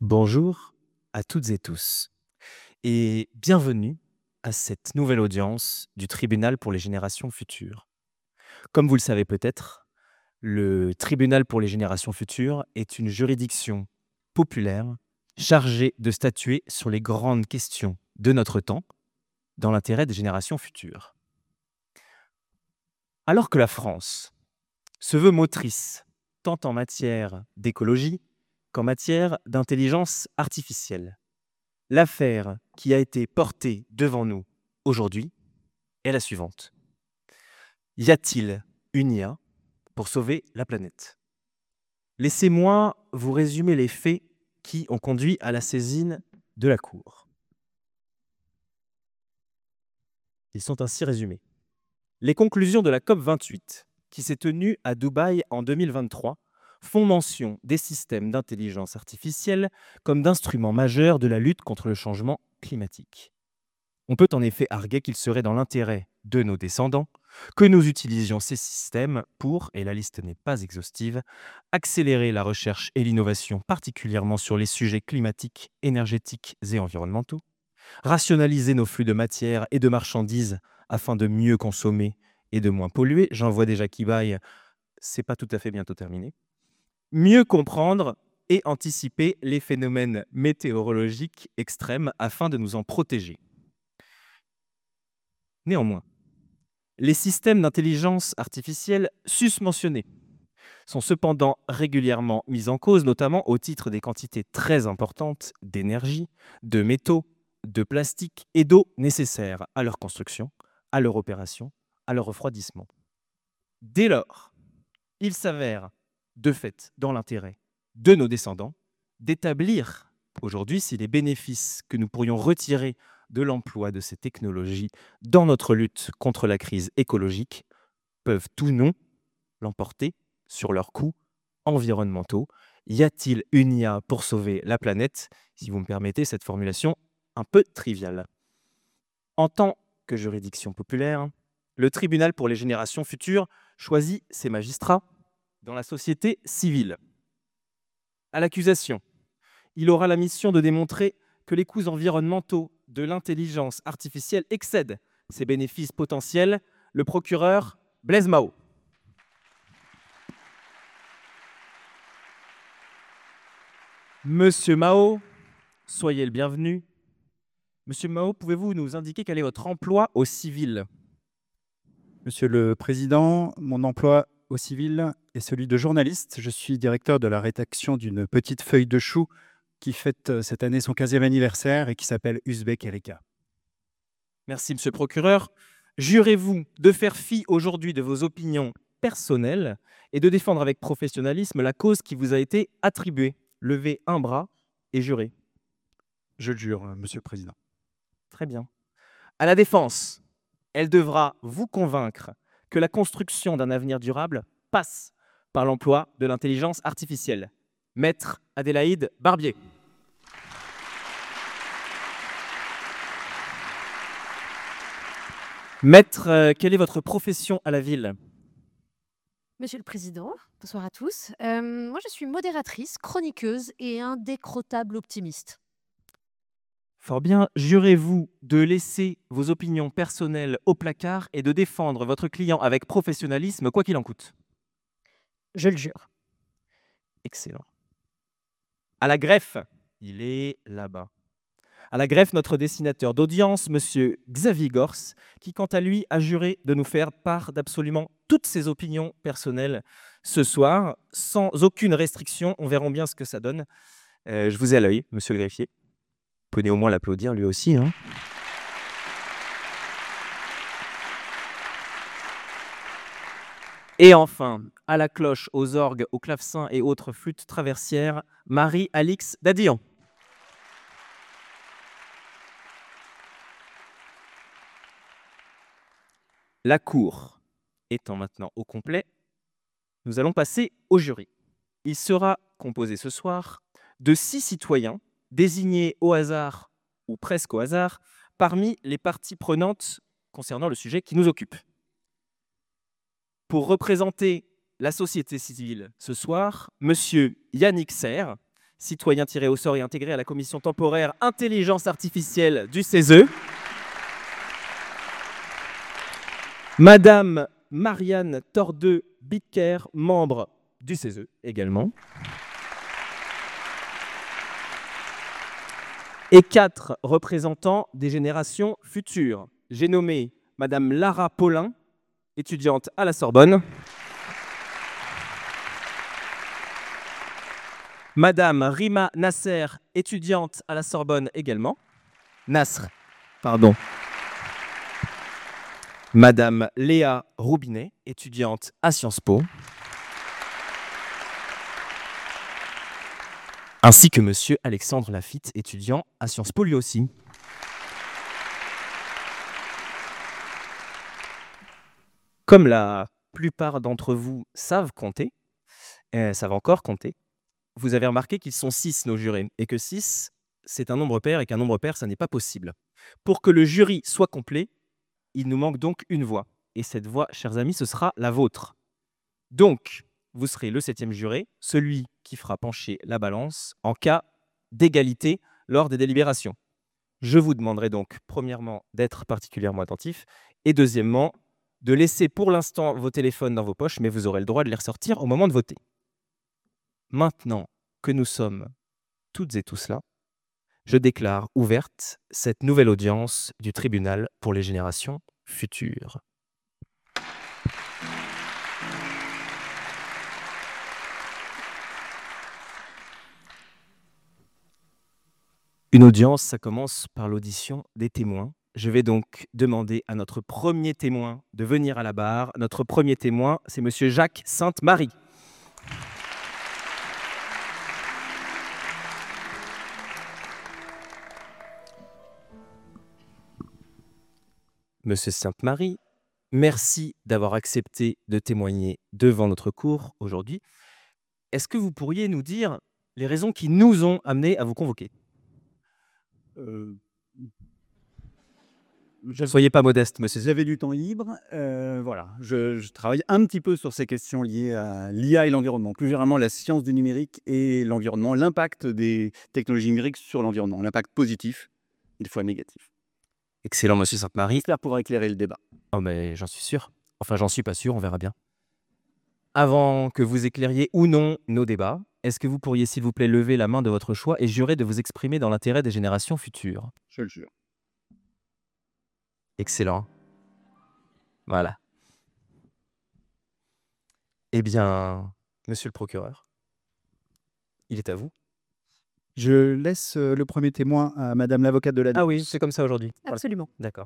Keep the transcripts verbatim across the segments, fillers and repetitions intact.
Bonjour à toutes et tous et bienvenue à cette nouvelle audience du Tribunal pour les générations futures. Comme vous le savez peut-être, le Tribunal pour les générations futures est une juridiction populaire chargée de statuer sur les grandes questions de notre temps dans l'intérêt des générations futures. Alors que la France se veut motrice tant en matière d'écologie qu'en matière d'intelligence artificielle, l'affaire qui a été portée devant nous aujourd'hui est la suivante. Y a-t-il une I A pour sauver la planète? Laissez-moi vous résumer les faits qui ont conduit à la saisine de la Cour. Ils sont ainsi résumés. Les conclusions de la COP vingt-huit, qui s'est tenue à Dubaï en deux mille vingt-trois, font mention des systèmes d'intelligence artificielle comme d'instruments majeurs de la lutte contre le changement climatique. On peut en effet arguer qu'il serait dans l'intérêt de nos descendants que nous utilisions ces systèmes pour, et la liste n'est pas exhaustive, accélérer la recherche et l'innovation, particulièrement sur les sujets climatiques, énergétiques et environnementaux, rationaliser nos flux de matières et de marchandises afin de mieux consommer et de moins polluer. J'en vois déjà qui baille, c'est pas tout à fait bientôt terminé. Mieux comprendre et anticiper les phénomènes météorologiques extrêmes afin de nous en protéger. Néanmoins, les systèmes d'intelligence artificielle susmentionnés sont cependant régulièrement mis en cause, notamment au titre des quantités très importantes d'énergie, de métaux, de plastique et d'eau nécessaires à leur construction, à leur opération, à leur refroidissement. Dès lors, il s'avère, de fait, dans l'intérêt de nos descendants, d'établir aujourd'hui si les bénéfices que nous pourrions retirer de l'emploi de ces technologies dans notre lutte contre la crise écologique peuvent ou non l'emporter sur leurs coûts environnementaux. Y a-t-il une I A pour sauver la planète? Si vous me permettez cette formulation un peu triviale. En tant que juridiction populaire, le Tribunal pour les générations futures choisit ses magistrats dans la société civile. À l'accusation, il aura la mission de démontrer que les coûts environnementaux de l'intelligence artificielle excèdent ses bénéfices potentiels. Le procureur Blaise Mao. Monsieur Mao, soyez le bienvenu. Monsieur Mao, pouvez-vous nous indiquer quel est votre emploi au civil? Monsieur le Président, mon emploi au civil est celui de journaliste. Je suis directeur de la rédaction d'une petite feuille de chou qui fête cette année son quinzième anniversaire et qui s'appelle Uzbek Erika. Merci, monsieur le procureur. Jurez-vous de faire fi aujourd'hui de vos opinions personnelles et de défendre avec professionnalisme la cause qui vous a été attribuée? Levez un bras et jurez. Je le jure, monsieur le Président. Très bien. À la défense, elle devra vous convaincre que la construction d'un avenir durable passe par l'emploi de l'intelligence artificielle. Maître Adélaïde Barbier. Maître, euh, quelle est votre profession à la ville? Monsieur le Président, bonsoir à tous. Euh, moi, je suis modératrice, chroniqueuse et indécrottable optimiste. Fort bien. Jurez-vous de laisser vos opinions personnelles au placard et de défendre votre client avec professionnalisme, quoi qu'il en coûte? Je le jure. Excellent. À la greffe, il est là-bas. À la greffe, notre dessinateur d'audience, monsieur Xavier Gors, qui quant à lui a juré de nous faire part d'absolument toutes ses opinions personnelles ce soir, sans aucune restriction. On verra bien ce que ça donne. Euh, je vous ai à l'œil, monsieur le greffier. Vous pouvez au moins l'applaudir lui aussi, hein. Et enfin, à la cloche, aux orgues, au clavecin et autres flûtes traversières, Marie-Alix Dadillon. La cour étant maintenant au complet, nous allons passer au jury. Il sera composé ce soir de six citoyens désignés au hasard ou presque au hasard parmi les parties prenantes concernant le sujet qui nous occupe. Pour représenter la société civile ce soir, monsieur Yannick Serre, citoyen tiré au sort et intégré à la commission temporaire intelligence artificielle du C E S E. Madame Marianne Tordeux-Bitker, membre du C E S E également. Et quatre représentants des générations futures. J'ai nommé Madame Lara Paulin, étudiante à la Sorbonne. Madame Rima Nasser, étudiante à la Sorbonne également. Nasr, pardon. Madame Léa Roubinet, étudiante à Sciences Po. Ainsi que Monsieur Alexandre Lafitte, étudiant à Sciences Po lui aussi. Comme la plupart d'entre vous savent compter, euh, savent encore compter, vous avez remarqué qu'ils sont six nos jurés, et que six, c'est un nombre pair, et qu'un nombre pair, ça n'est pas possible. Pour que le jury soit complet, il nous manque donc une voix. Et cette voix, chers amis, ce sera la vôtre. Donc, vous serez le septième juré, celui qui fera pencher la balance en cas d'égalité lors des délibérations. Je vous demanderai donc, premièrement, d'être particulièrement attentif, et deuxièmement, de laisser pour l'instant vos téléphones dans vos poches, mais vous aurez le droit de les ressortir au moment de voter. Maintenant que nous sommes toutes et tous là, je déclare ouverte cette nouvelle audience du tribunal pour les générations futures. Une audience, ça commence par l'audition des témoins. Je vais donc demander à notre premier témoin de venir à la barre. Notre premier témoin, c'est Monsieur Jacques Sainte-Marie. Monsieur Sainte-Marie, merci d'avoir accepté de témoigner devant notre cour aujourd'hui. Est-ce que vous pourriez nous dire les raisons qui nous ont amenés à vous convoquer ? Euh, Ne j'avais soyez pas modeste, monsieur. j'avais du temps libre. euh, voilà, je, je travaille un petit peu sur ces questions liées à l'I A et l'environnement, plus généralement la science du numérique et l'environnement, l'impact des technologies numériques sur l'environnement, l'impact positif et des fois négatif. Excellent, monsieur Sainte-Marie. J'espère pouvoir éclairer le débat. Oh, mais j'en suis sûr. Enfin, j'en suis pas sûr, on verra bien. Avant que vous éclairiez ou non nos débats, est-ce que vous pourriez, s'il vous plaît, lever la main de votre choix et jurer de vous exprimer dans l'intérêt des générations futures ? Je le jure. Excellent. Voilà. Eh bien, monsieur le procureur, il est à vous. Je laisse euh, le premier témoin à Madame l'avocate de la Ah oui, défense. c'est comme ça aujourd'hui. Voilà. Absolument. D'accord.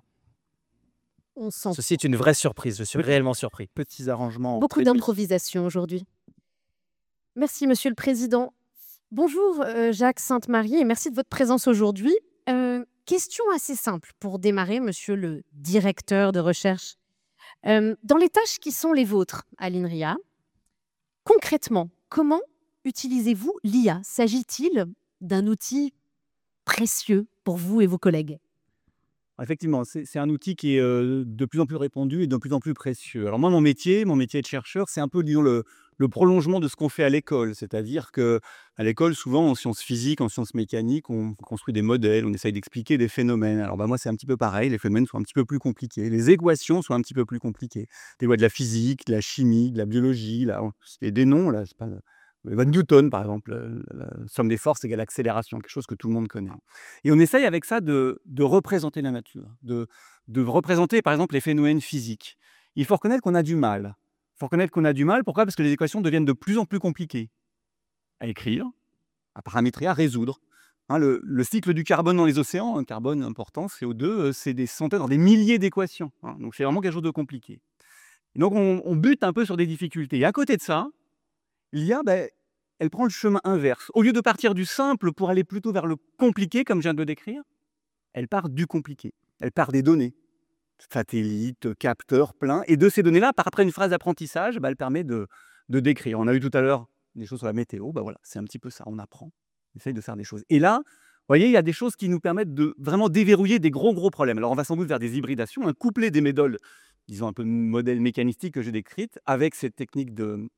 On sent Ceci est une vraie surprise, je suis réellement surpris. Petits arrangements. beaucoup très- d'improvisation aujourd'hui. Merci, Monsieur le Président. Bonjour, euh, Jacques Sainte-Marie, et merci de votre présence aujourd'hui. Euh, question assez simple pour démarrer, Monsieur le directeur de recherche. Euh, dans les tâches qui sont les vôtres à l'INRIA, concrètement, comment utilisez-vous l'I A ? S'agit-il d'un outil précieux pour vous et vos collègues ? Effectivement, c'est c'est un outil qui est euh, de plus en plus répandu et de plus en plus précieux. Alors moi, mon métier, mon métier de chercheur, c'est un peu, disons, le, le prolongement de ce qu'on fait à l'école. C'est-à-dire que à l'école, souvent, en sciences physiques, en sciences mécaniques, on construit des modèles, on essaye d'expliquer des phénomènes. Alors bah, moi, c'est un petit peu pareil. Les phénomènes sont un petit peu plus compliqués. Les équations sont un petit peu plus compliquées. Des lois de la physique, de la chimie, de la biologie. Là, c'est des noms, là, c'est pas... Von Newton, par exemple, la, la somme des forces égale accélération, quelque chose que tout le monde connaît. Et on essaye avec ça de, de représenter la nature, de, de représenter, par exemple, les phénomènes physiques. Il faut reconnaître qu'on a du mal. Il faut reconnaître qu'on a du mal. Pourquoi ? Parce que les équations deviennent de plus en plus compliquées à écrire, à paramétrer, à résoudre. Hein, le, le cycle du carbone dans les océans, un carbone important, C O deux, euh, c'est des centaines, voire des milliers d'équations. Hein, donc c'est vraiment quelque chose de compliqué. Et donc on, on bute un peu sur des difficultés. Et à côté de ça, l'I A, ben, elle prend le chemin inverse. Au lieu de partir du simple pour aller plutôt vers le compliqué, comme je viens de le décrire, elle part du compliqué. Elle part des données. Satellites, capteurs, plein. Et de ces données-là, par après une phrase d'apprentissage, ben, elle permet de, de décrire. On a eu tout à l'heure des choses sur la météo. Ben voilà, c'est un petit peu ça. On apprend. On essaye de faire des choses. Et là, vous voyez, il y a des choses qui nous permettent de vraiment déverrouiller des gros, gros problèmes. Alors, on va sans doute vers des hybridations, un couplet des méthodes, disons un peu modèle mécanistique que j'ai décrite, avec cette technique de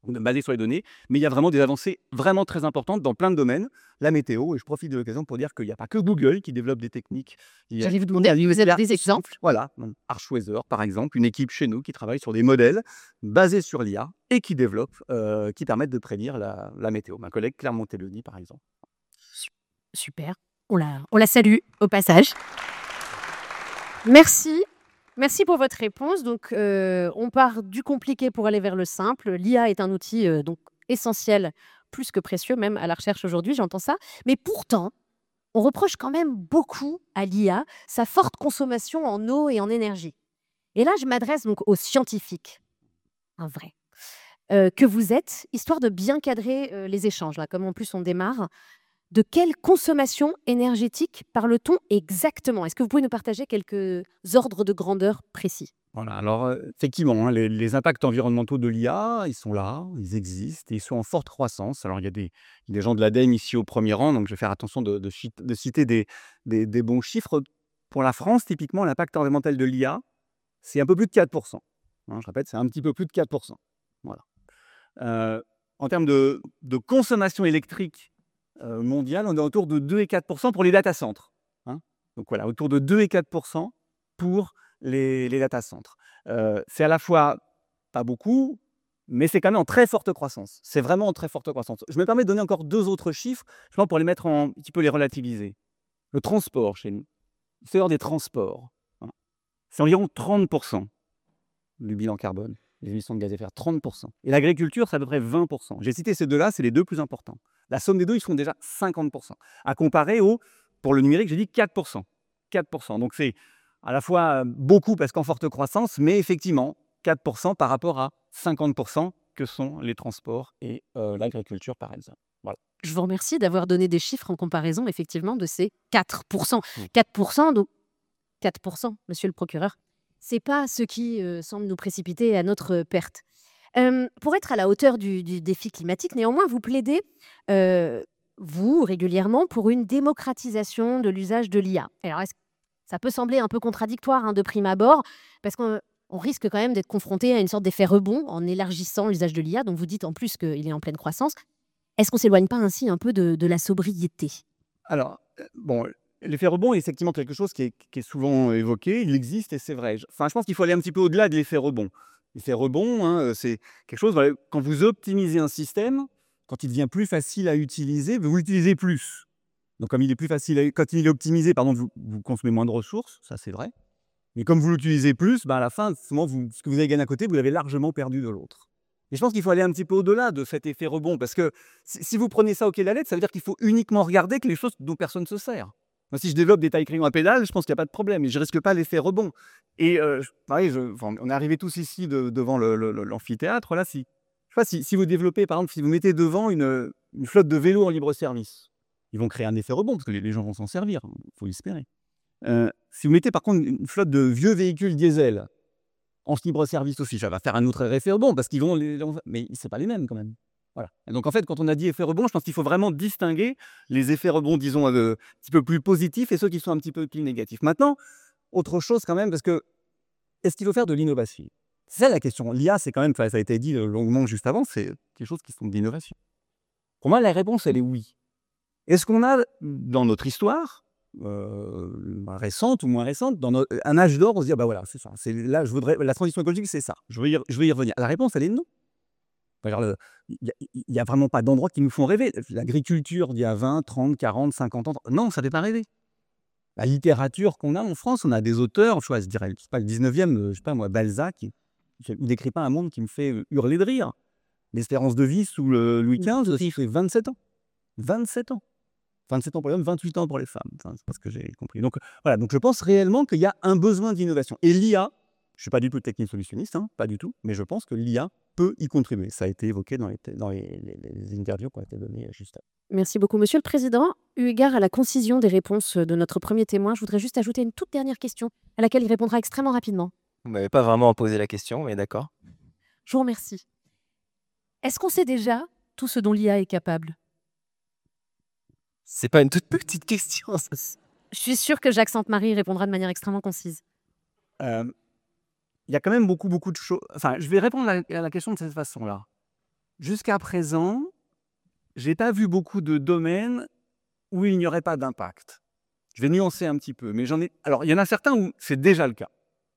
basé sur les données, mais il y a vraiment des avancées vraiment très importantes dans plein de domaines. La météo, et je profite de l'occasion pour dire qu'il n'y a pas que Google qui développe des techniques. Il y a, J'allais vous demander, vous avez des exemples? voilà, Archweather par exemple, une équipe chez nous qui travaille sur des modèles basés sur l'I A et qui développe, euh, qui permettent de prédire la, la météo. Ma collègue Claire Montelloni par exemple. Super, on la, on la salue au passage. Merci. Merci pour votre réponse. Donc, euh, on part du compliqué pour aller vers le simple. L'I A est un outil euh, donc essentiel, plus que précieux même à la recherche aujourd'hui, j'entends ça. Mais pourtant, on reproche quand même beaucoup à l'I A sa forte consommation en eau et en énergie. Et là, je m'adresse donc aux scientifiques, un vrai, euh, que vous êtes, histoire de bien cadrer euh, les échanges, là, comme en plus on démarre. De quelle consommation énergétique parle-t-on exactement? Est-ce que vous pouvez nous partager quelques ordres de grandeur précis? Voilà, alors euh, effectivement, hein, les, les impacts environnementaux de l'I A, ils sont là, ils existent et ils sont en forte croissance. Alors il y a des, il y a des gens de l'A D E M ici au premier rang, donc je vais faire attention de, de chi- de citer des, des- des bons chiffres. Pour la France, typiquement, l'impact environnemental de l'I A, c'est un peu plus de quatre pour cent. Hein, je répète, c'est un petit peu plus de quatre pour cent. Voilà. Euh, en termes de, de consommation électrique euh, mondiale, on est autour de deux et quatre pour cent pour les data centres. Hein. Donc voilà, autour de deux et quatre pour cent pour les, les data centres. Euh, c'est à la fois pas beaucoup, mais c'est quand même en très forte croissance. C'est vraiment en très forte croissance. Je me permets de donner encore deux autres chiffres, je pense pour les mettre en, un petit peu les relativiser. Le transport chez nous, le secteur des transports, hein, c'est environ trente pour cent du bilan carbone, les émissions de gaz à effet de serre, trente pour cent. Et l'agriculture, c'est à peu près vingt pour cent. J'ai cité ces deux-là, c'est les deux plus importants. La somme des deux, ils font déjà cinquante pour cent. À comparer au, pour le numérique, j'ai dit quatre pour cent. quatre pour cent. Donc c'est à la fois beaucoup parce qu'en forte croissance, mais effectivement, quatre pour cent par rapport à cinquante pour cent que sont les transports et euh, l'agriculture, par exemple. Voilà. Je vous remercie d'avoir donné des chiffres en comparaison, effectivement, de ces quatre pour cent. Mmh. quatre pour cent, donc quatre pour cent, monsieur le procureur, c'est pas ce qui euh, semble nous précipiter à notre perte. Euh, pour être à la hauteur du, du défi climatique, néanmoins, vous plaidez, euh, vous, régulièrement, pour une démocratisation de l'usage de l'I A. Alors, est-ce que ça peut sembler un peu contradictoire hein, de prime abord, parce qu'on on risque quand même d'être confronté à une sorte d'effet rebond en élargissant l'usage de l'I A, dont vous dites en plus qu'il est en pleine croissance. Est-ce qu'on s'éloigne pas ainsi un peu de, de la sobriété? Alors, euh, bon, l'effet rebond est effectivement quelque chose qui est, qui est souvent évoqué, il existe et c'est vrai. Je- Enfin, je pense qu'il faut aller un petit peu au-delà de l'effet rebond. L'effet rebond, hein, euh, c'est quelque chose, voilà, quand vous optimisez un système, quand il devient plus facile à utiliser, vous l'utilisez plus. Donc, comme il est plus facile, à- quand il est optimisé, pardon, vous, vous consommez moins de ressources, ça c'est vrai. Mais comme vous l'utilisez plus, bah, à la fin, souvent, vous, ce que vous avez gagné à côté, vous l'avez largement perdu de l'autre. Et je pense qu'il faut aller un petit peu au-delà de cet effet rebond, parce que si, si vous prenez ça au pied de la lettre, ça veut dire qu'il faut uniquement regarder que les choses dont personne ne se sert. Moi, si je développe des tailles crayons à pédales, je pense qu'il n'y a pas de problème, et je risque pas l'effet rebond. Et euh, je- pareil, je- enfin, on est arrivé tous ici de- devant le- le- le- l'amphithéâtre. Là, si, je sais pas, si, si vous développez, par exemple, si vous mettez devant une, une flotte de vélos en libre service, ils vont créer un effet rebond, parce que les, les gens vont s'en servir, il faut l'espérer. Euh, si vous mettez par contre une flotte de vieux véhicules diesel en libre service aussi, ça va faire un autre effet rebond parce qu'ils vont les, mais c'est pas les mêmes quand même. Voilà. Et donc en fait, quand on a dit effet rebond, je pense qu'il faut vraiment distinguer les effets rebonds, disons, euh, un petit peu plus positifs et ceux qui sont un petit peu plus négatifs. Maintenant, autre chose quand même, parce que est-ce qu'il faut faire de l'innovation? C'est ça la question. L'I A, c'est quand même, enfin, ça a été dit longuement juste avant, c'est quelque chose qui sont de l'innovation. Pour moi, la réponse, elle est oui. Est-ce qu'on a, dans notre histoire, euh, récente ou moins récente, dans no- un âge d'or, on se dit, ah bah voilà, c'est ça. C'est là, je voudrais, la transition écologique, c'est ça. Je veux, y, je veux y revenir. La réponse, elle est non. Enfin, genre, le- Il n'y a, a vraiment pas d'endroits qui nous font rêver. L'agriculture d'il y a vingt, trente, quarante, cinquante ans, non, ça ne fait pas rêver. La littérature qu'on a en France, on a des auteurs, je, vois, je dirais, je sais pas, le dix-neuvième, euh, je sais pas moi, Balzac, il ne décrit pas un monde qui me fait euh, hurler de rire. L'espérance de vie sous le Louis quinze, aussi, il fait vingt-sept ans. vingt-sept ans. vingt-sept ans pour les hommes, vingt-huit ans pour les femmes. Enfin, c'est pas ce que j'ai compris. Donc voilà, donc je pense réellement qu'il y a un besoin d'innovation. Et l'I A, je ne suis pas du tout technique solutionniste, hein, pas du tout, mais je pense que l'I A peut y contribuer. Ça a été évoqué dans les, dans les, les- les interviews qui ont été données juste avant. Merci beaucoup, Monsieur le Président. Eu égard à la concision des réponses de notre premier témoin, je voudrais juste ajouter une toute dernière question à laquelle il répondra extrêmement rapidement. Vous m'avez pas vraiment posé la question, mais d'accord. Je vous remercie. Est-ce qu'on sait déjà tout ce dont l'I A est capable? C'est pas une toute petite question, ça. Je suis sûre que Jacques Sainte-Marie répondra de manière extrêmement concise. Euh, Il y a quand même beaucoup, beaucoup de choses. Enfin, je vais répondre à la, à la question de cette façon-là. jusqu'à présent, je n'ai pas vu beaucoup de domaines où il n'y aurait pas d'impact. Je vais nuancer un petit peu, mais j'en ai. Alors, il y en a certains où c'est déjà le cas.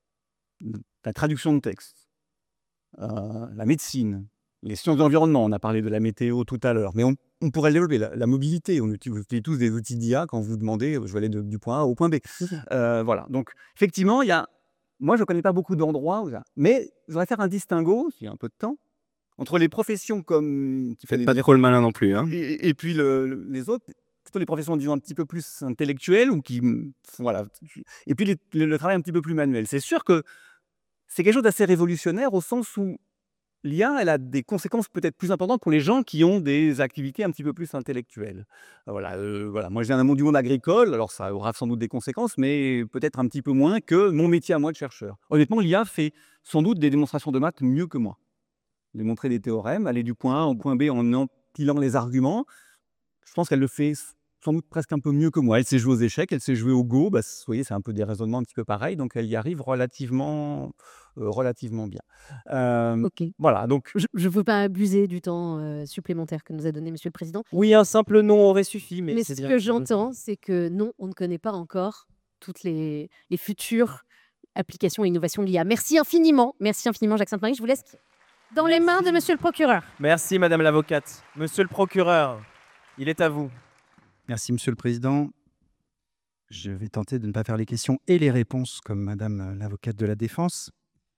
La traduction de texte, euh, la médecine, les sciences de l'environnement, on a parlé de la météo tout à l'heure, mais on, on pourrait le développer. La, la mobilité, on utilise, vous utilisez tous des outils d'I A quand vous demandez, je vais aller de- du point A au point B. Euh, voilà. Donc, effectivement, il y a. Moi, je ne connais pas beaucoup d'endroits où ça. Mais je voudrais faire un distinguo, s'il y a un peu de temps, entre les professions comme. Qui Faites fait pas des- trop le malin non plus. Hein. et, et puis le- le- les autres, plutôt les professions disons un petit peu plus intellectuelles ou qui. mm, Voilà. Et puis les- le, le travail un petit peu plus manuel. C'est sûr que c'est quelque chose d'assez révolutionnaire au sens où l'I A, elle a des conséquences peut-être plus importantes pour les gens qui ont des activités un petit peu plus intellectuelles. Euh, Voilà, euh, voilà. Moi, je viens d'un monde du monde agricole, alors ça aura sans doute des conséquences, mais peut-être un petit peu moins que mon métier à moi de chercheur. Honnêtement, l'I A fait sans doute des démonstrations de maths mieux que moi. Démontrer des théorèmes, aller du point A au point B en empilant les arguments, je pense qu'elle le fait sans doute presque un peu mieux que moi. Elle sait jouer aux échecs, elle sait jouer au Go. Bah, vous voyez, c'est un peu des raisonnements un petit peu pareils, donc elle y arrive relativement, euh, relativement bien. Euh, Ok. voilà, donc Je ne veux pas abuser du temps euh, supplémentaire que nous a donné Monsieur le Président. Oui, un simple nom aurait suffi, mais, Mais c'est ce bien que que- j'entends, c'est que non, on ne connaît pas encore toutes les, les futures applications et innovations de l'I A. Merci infiniment. Merci infiniment, Jacques Sainte-Marie. Je vous laisse dans les mains de Monsieur le procureur. Merci, Madame l'avocate. Monsieur le procureur, il est à vous. Merci, Monsieur le Président. Je vais tenter de ne pas faire les questions et les réponses comme Madame euh, l'avocate de la défense.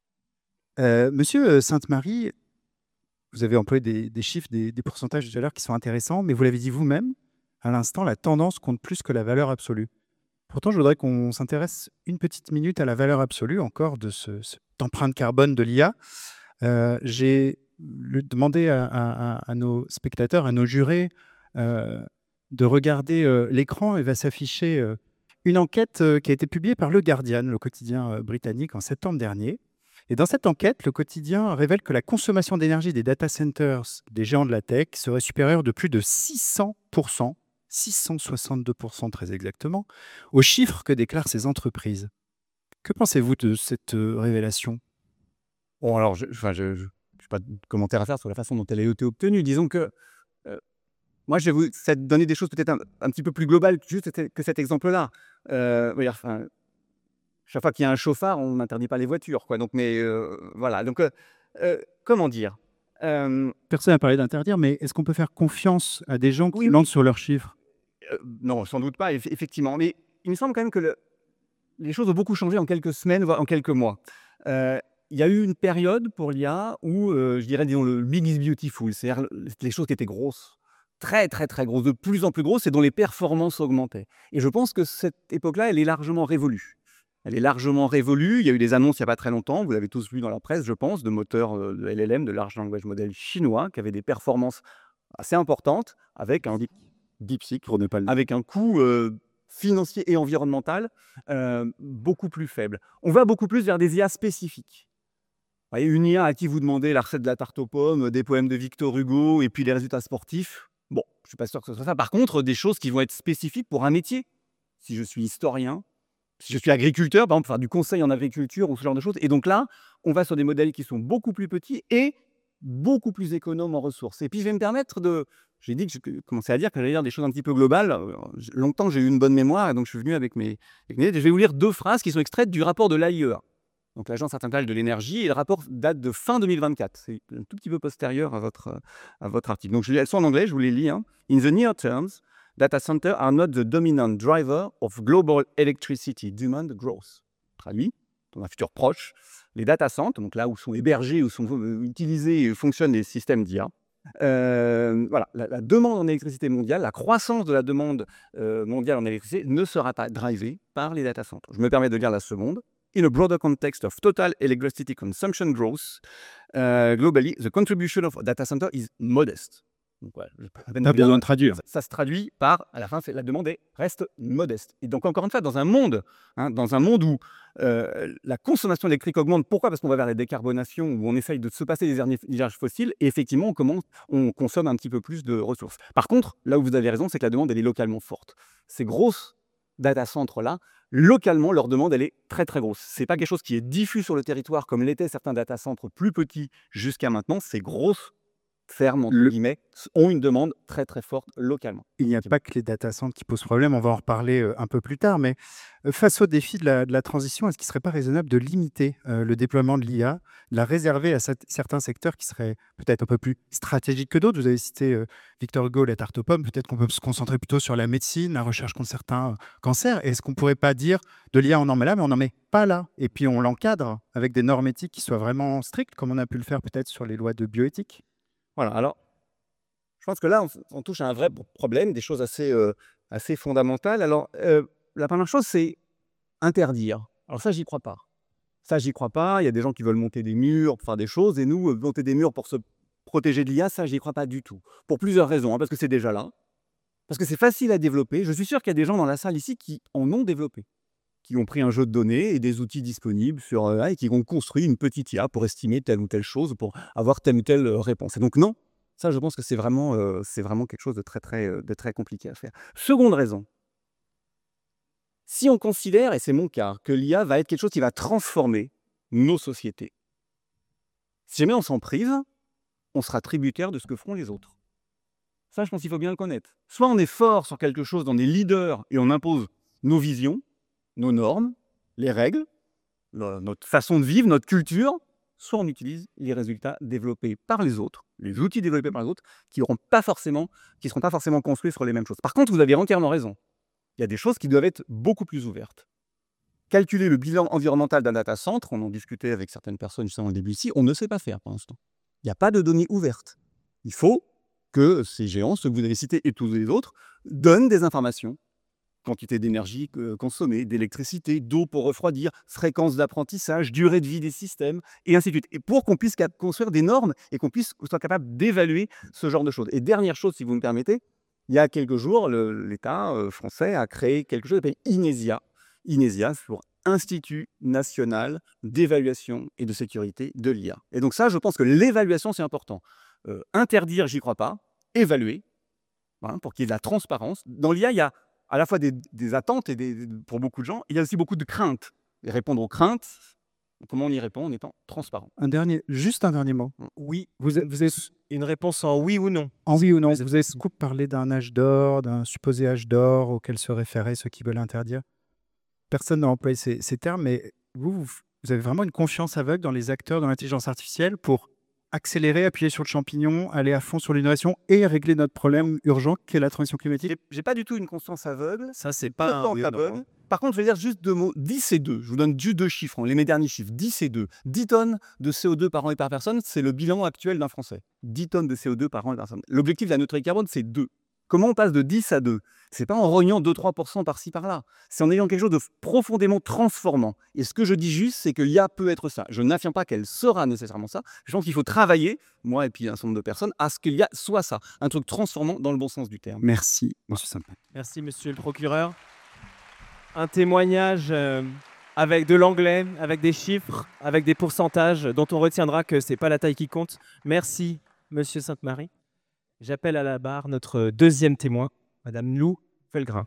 Euh, Monsieur euh, Sainte-Marie, vous avez employé des, des chiffres, des, des pourcentages tout à l'heure qui sont intéressants, mais vous l'avez dit vous-même, à l'instant, la tendance compte plus que la valeur absolue. Pourtant, je voudrais qu'on s'intéresse une petite minute à la valeur absolue encore de ce, cette empreinte carbone de l'I A. Euh, J'ai le- demandé à, à- à- à nos spectateurs, à nos jurés, euh, de regarder euh, l'écran. Il va s'afficher euh, une enquête euh, qui a été publiée par Le Guardian, le quotidien euh, britannique, en septembre dernier. Et dans cette enquête, le quotidien révèle que la consommation d'énergie des data centers des géants de la tech serait supérieure de plus de six cents pour cent, six cent soixante-deux pour cent très exactement, aux chiffres que déclarent ces entreprises. Que pensez-vous de cette euh, révélation? bon, alors, je enfin, je je n'ai pas de commentaire à faire sur la façon dont elle a été obtenue. Disons que euh, moi, je vais vous ça- donner des choses peut-être un, un petit peu plus globales que juste cet- que cet exemple-là. Euh, oui, enfin, chaque fois qu'il y a un chauffard, on n'interdit pas les voitures, quoi. Donc, mais euh, voilà. Donc, euh, euh, comment dire Euh, Personne n'a parlé d'interdire, mais est-ce qu'on peut faire confiance à des gens qui Oui, oui. mentent sur leurs chiffres? Euh, non, sans doute pas, eff- effectivement. Mais il me semble quand même que le- les choses ont beaucoup changé en quelques semaines, voire en quelques mois. Euh, Il y a eu une période pour l'I A où, euh, je dirais, disons, le big is beautiful, c'est-à-dire le- les choses qui étaient grosses, très, très, très grosses, de plus en plus grosses, et dont les performances augmentaient. Et je pense que cette époque-là, elle est largement révolue. Elle est largement révolue. Il y a eu des annonces il n'y a pas très longtemps, vous l'avez tous vu dans la presse, je pense, de moteurs euh, de L L M, de Large Language Model chinois, qui avaient des performances assez importantes, avec un DeepSeek, Pour ne pas le dire. avec un coût euh, financier et environnemental euh, beaucoup plus faible. On va beaucoup plus vers des I A spécifiques. Vous voyez, une I A à qui vous demandez la recette de la tarte aux pommes, des poèmes de Victor Hugo et puis les résultats sportifs. Bon, je ne suis pas sûr que ce soit ça. Par contre, des choses qui vont être spécifiques pour un métier. Si je suis historien, si je suis agriculteur, par exemple, faire du conseil en agriculture ou ce genre de choses. Et donc là, on va sur des modèles qui sont beaucoup plus petits et beaucoup plus économes en ressources. Et puis, je vais me permettre de... J'ai dit que je commençais à dire que j'allais dire des choses un petit peu globales. Euh, j- Longtemps, j'ai eu une bonne mémoire et donc je suis venu avec mes... avec mes- Je vais vous lire deux phrases qui sont extraites du rapport de l'A I E A, donc l'Agence internationale de l'énergie, et le rapport date de fin deux mille vingt-quatre. C'est un tout petit peu postérieur à votre, euh, à votre article. Donc, je, elles sont en anglais, je vous les lis. Hein. In the near terms, data centers are not the dominant driver of global electricity demand growth. Traduit, dans un futur proche, les data centers, donc là où sont hébergés, où sont euh, utilisés et fonctionnent les systèmes d'I A, euh, voilà, la, la demande en électricité mondiale, la croissance de la demande euh, mondiale en électricité ne sera pas drivée par les data centers. Je me permets de lire la seconde. In a broader context of total electricity consumption growth, uh, globally, the contribution of data center is modest. Donc, voilà, je peux à peine Pas vous lire besoin de traduire. ça, ça se traduit par, à la fin, c'est la demande est, reste modeste. Et donc, encore une fois, dans un monde, hein, dans un monde où euh, la consommation électrique augmente, pourquoi? Parce qu'on va vers la décarbonation, où on essaye de se passer des énergies fossiles, et effectivement, on, commence, on consomme un petit peu plus de ressources. Par contre, là où vous avez raison, c'est que la demande, elle est localement forte. Ces grosses data centres-là, localement, leur demande, elle est très, très grosse. Ce n'est pas quelque chose qui est diffus sur le territoire, comme l'étaient certains data centres plus petits jusqu'à maintenant. C'est grosse, fermes, entre Le- guillemets, ont une demande très très forte localement. Il n'y a pas que les data centers qui posent problème, on va en reparler euh, un peu plus tard, mais euh, face au défi de la, de la transition, est-ce qu'il ne serait pas raisonnable de limiter euh, le déploiement de l'I A, de la réserver à cer- certains secteurs qui seraient peut-être un peu plus stratégiques que d'autres? Vous avez cité euh, Victor Hugo, la tarte aux pommes, peut-être qu'on peut se concentrer plutôt sur la médecine, la recherche contre certains euh, cancers. Est-ce qu'on ne pourrait pas dire de l'I A, on en met là, mais on n'en met pas là, et puis on l'encadre avec des normes éthiques qui soient vraiment strictes, comme on a pu le faire peut-être sur les lois de bioéthique? Voilà, alors je pense que là, on, on touche à un vrai problème, des choses assez, euh, assez fondamentales. Alors, euh, la première chose, c'est interdire. Alors ça, j'y crois pas. Ça, j'y crois pas. Il y a des gens qui veulent monter des murs pour faire des choses, et nous, euh, monter des murs pour se protéger de l'I A, ça, j'y crois pas du tout. Pour plusieurs raisons, hein, parce que c'est déjà là, parce que c'est facile à développer. Je suis sûr qu'il y a des gens dans la salle ici qui en ont développé, qui ont pris un jeu de données et des outils disponibles sur euh, et qui ont construit une petite I A pour estimer telle ou telle chose, pour avoir telle ou telle euh, réponse. Et donc non, ça, je pense que c'est vraiment, euh, c'est vraiment quelque chose de très, très, euh, de très compliqué à faire. Seconde raison, si on considère, et c'est mon cas, que l'I A va être quelque chose qui va transformer nos sociétés, si jamais on s'en prive, on sera tributaire de ce que feront les autres. Ça, je pense qu'il faut bien le connaître. Soit on est fort sur quelque chose, on est leader et on impose nos visions, nos normes, les règles, le- notre façon de vivre, notre culture, soit on utilise les résultats développés par les autres, les outils développés par les autres, qui ne pas forcément, qui seront pas forcément construits sur les mêmes choses. Par contre, vous avez entièrement raison. Il y a des choses qui doivent être beaucoup plus ouvertes. Calculer le bilan environnemental d'un data center, on en discutait avec certaines personnes justement au début ici, on ne sait pas faire pour l'instant. Il n'y a pas de données ouvertes. Il faut que ces géants, ceux que vous avez cités et tous les autres, donnent des informations. Quantité d'énergie euh, consommée, d'électricité, d'eau pour refroidir, fréquence d'apprentissage, durée de vie des systèmes, et ainsi de suite. Et pour qu'on puisse cap- construire des normes et qu'on puisse qu'on soit capable d'évaluer ce genre de choses. Et dernière chose, si vous me permettez, il y a quelques jours, le- l'État euh, français a créé quelque chose qui s'appelle INESIA. INESIA, c'est pour Institut national d'évaluation et de sécurité de l'I A. Et donc ça, je pense que l'évaluation, c'est important. Euh, interdire, j'y crois pas. Évaluer, hein, pour qu'il y ait de la transparence. Dans l'I A, il y a à la fois des, des attentes et des, pour beaucoup de gens, il y a aussi beaucoup de craintes. Et répondre aux craintes, comment on y répond en étant transparent. Un dernier, juste un dernier mot. Oui, Vous, êtes- vous êtes une réponse en oui ou non. en oui ou non, Vous- vous avez Scoop parlé d'un âge d'or, d'un supposé âge d'or auquel se référaient ceux qui veulent interdire. Personne n'a employé ces, ces termes, mais vous, vous, vous avez vraiment une confiance aveugle dans les acteurs de l'intelligence artificielle pour accélérer, appuyer sur le champignon, aller à fond sur l'innovation et régler notre problème urgent qu'est la transition climatique? J'ai j'ai pas du tout une conscience aveugle. Ça, c'est Pas pas un tant oui ou non, aveugle. hein. Par contre, je vais dire juste deux mots. dix et deux. Je vous donne juste deux chiffres, hein, les mes derniers chiffres. dix et deux. dix tonnes de C O deux par an et par personne, c'est le bilan actuel d'un Français. dix tonnes de C O deux par an et par personne. L'objectif de la neutralité carbone, c'est deux. Comment on passe de dix à deux? C'est pas en rognant deux à trois pour cent par-ci par-là. C'est en ayant quelque chose de profondément transformant. Et ce que je dis juste, c'est que l'I A peut être ça. Je n'affirme pas qu'elle sera nécessairement ça. Je pense qu'il faut travailler, moi et puis un certain nombre de personnes, à ce qu'il y a soit ça. Un truc transformant dans le bon sens du terme. Merci, monsieur Saint-Paul. Merci, monsieur le procureur. Un témoignage euh, avec de l'anglais, avec des chiffres, avec des pourcentages dont on retiendra que ce n'est pas la taille qui compte. Merci, monsieur Sainte-Marie. J'appelle à la barre notre deuxième témoin, madame Lou Felgrin.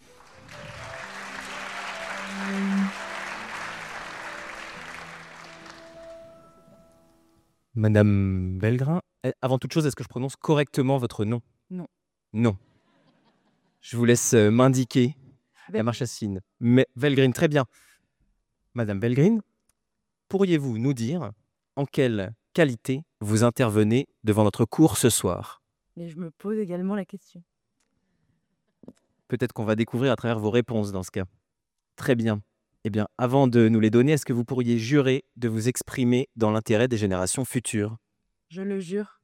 Madame Belgrin, eh, avant toute chose, est-ce que je prononce correctement votre nom? Non. Non. Je vous laisse euh, m'indiquer la marchassine. Mais Velgrin, très bien. Madame Velgrin, pourriez-vous nous dire en quelle qualité vous intervenez devant notre cour ce soir? Mais je me pose également la question. Peut-être qu'on va découvrir à travers vos réponses dans ce cas. Très bien. Eh bien, avant de nous les donner, est-ce que vous pourriez jurer de vous exprimer dans l'intérêt des générations futures? Je le jure.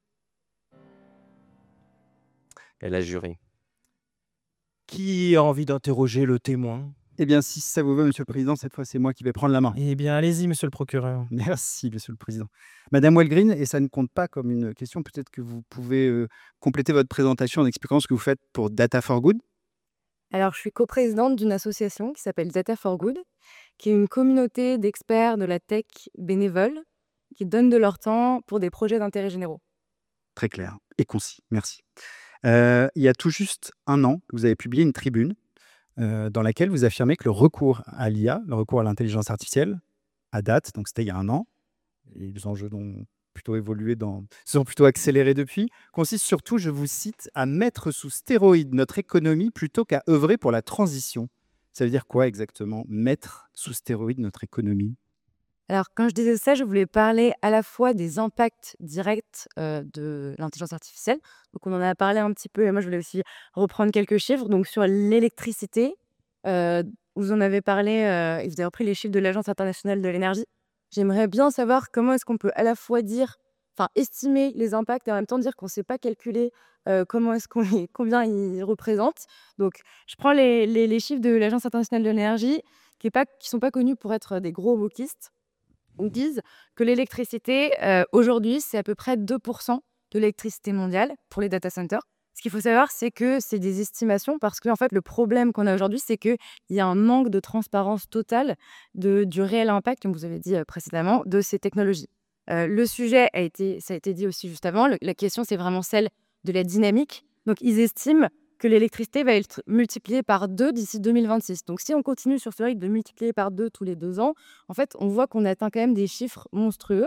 Elle a juré. Qui a envie d'interroger le témoin? Eh bien, si ça vous va, monsieur le président, cette fois, c'est moi qui vais prendre la main. Eh bien, allez-y, monsieur le procureur. Merci, monsieur le président. Madame Walgreen, et ça ne compte pas comme une question, peut-être que vous pouvez euh, compléter votre présentation en expliquant ce que vous faites pour Data for Good. Alors, je suis coprésidente d'une association qui s'appelle Data for Good, qui est une communauté d'experts de la tech bénévoles qui donnent de leur temps pour des projets d'intérêt généraux. Très clair et concis, merci. Euh, il y a tout juste un an, vous avez publié une tribune euh, dans laquelle vous affirmez que le recours à l'I A, le recours à l'intelligence artificielle, à date, donc c'était il y a un an, et les enjeux dont plutôt évolué dans, se sont plutôt accélérés depuis, consiste surtout, je vous cite, à mettre sous stéroïdes notre économie plutôt qu'à œuvrer pour la transition. Ça veut dire quoi exactement, mettre sous stéroïdes notre économie? Alors, quand je disais ça, je voulais parler à la fois des impacts directs euh, de l'intelligence artificielle. Donc, on en a parlé un petit peu, et moi, je voulais aussi reprendre quelques chiffres. Donc, sur l'électricité, euh, vous en avez parlé, euh, et vous avez repris les chiffres de l'Agence internationale de l'énergie. J'aimerais bien savoir comment est-ce qu'on peut à la fois dire, enfin, estimer les impacts et en même temps dire qu'on ne sait pas calculer euh, comment est-ce qu'on les- combien ils représentent. Donc, je prends les, les- les chiffres de l'Agence internationale de l'énergie, qui ne sont pas connus pour être des gros wokistes. On disent que l'électricité, euh, aujourd'hui, c'est à peu près deux pour cent de l'électricité mondiale pour les data centers. Ce qu'il faut savoir, c'est que c'est des estimations parce que en fait, le problème qu'on a aujourd'hui, c'est qu'il y a un manque de transparence totale de, du réel impact, comme vous avez dit euh, précédemment, de ces technologies. Euh, le sujet a été, ça a été dit aussi juste avant, le- la question, c'est vraiment celle de la dynamique. Donc, ils estiment que l'électricité va être multipliée par deux d'ici deux mille vingt-six. Donc, si on continue sur ce rythme de multiplier par deux tous les deux ans, en fait, on voit qu'on atteint quand même des chiffres monstrueux.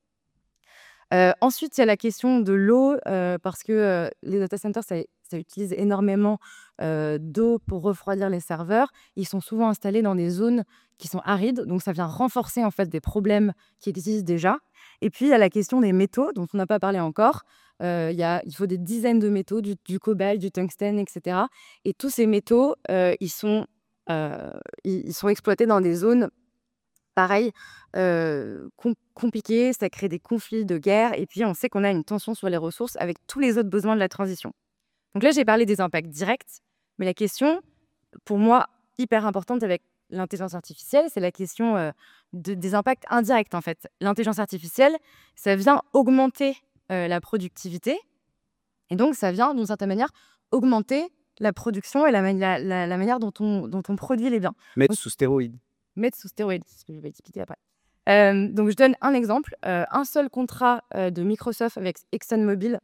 Euh, ensuite, il y a la question de l'eau, euh, parce que euh, les data centers, ça, ça utilise énormément euh, d'eau pour refroidir les serveurs. Ils sont souvent installés dans des zones qui sont arides, donc ça vient renforcer en fait des problèmes qui existent déjà. Et puis, il y a la question des métaux, dont on n'a pas parlé encore. Euh, il y a, il faut des dizaines de métaux, du, du cobalt, du tungstène, et cetera. Et tous ces métaux, euh, ils sont, euh, ils, ils sont exploités dans des zones pareil, euh, com- compliquées, ça crée des conflits de guerre, et puis on sait qu'on a une tension sur les ressources avec tous les autres besoins de la transition. Donc là, j'ai parlé des impacts directs, mais la question, pour moi, hyper importante avec l'intelligence artificielle, c'est la question euh, de- des impacts indirects, en fait. L'intelligence artificielle, ça vient augmenter euh, la productivité, et donc ça vient, d'une certaine manière, augmenter la production et la, mani- la- la- la manière dont on, dont on produit les biens. Mettre sous stéroïdes. Mettre sous stéroïdes, c'est ce que je vais expliquer après. Euh, donc, je donne un exemple. Euh, un seul contrat euh, de Microsoft avec ExxonMobil,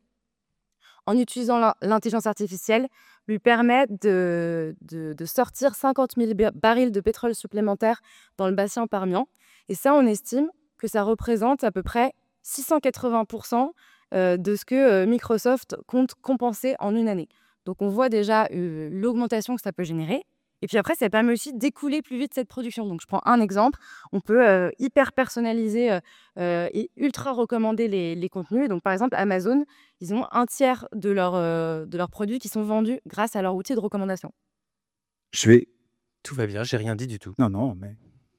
en utilisant l'in- l'intelligence artificielle, lui permet de, de, de sortir cinquante mille ba- barils de pétrole supplémentaires dans le bassin Permian. Et ça, on estime que ça représente à peu près six cent quatre-vingts pour cent euh, de ce que euh, Microsoft compte compenser en une année. Donc, on voit déjà euh, l'augmentation que ça peut générer. Et puis après, ça permet aussi d'écouler plus vite cette production. Donc, je prends un exemple. On peut euh, hyper personnaliser euh, euh, et ultra recommander les, les contenus. Donc, par exemple, Amazon, ils ont un tiers de, leur, euh, de leurs produits qui sont vendus grâce à leur outil de recommandation. Je vais... Tout va bien, j'ai rien dit du tout. Non, non, mais...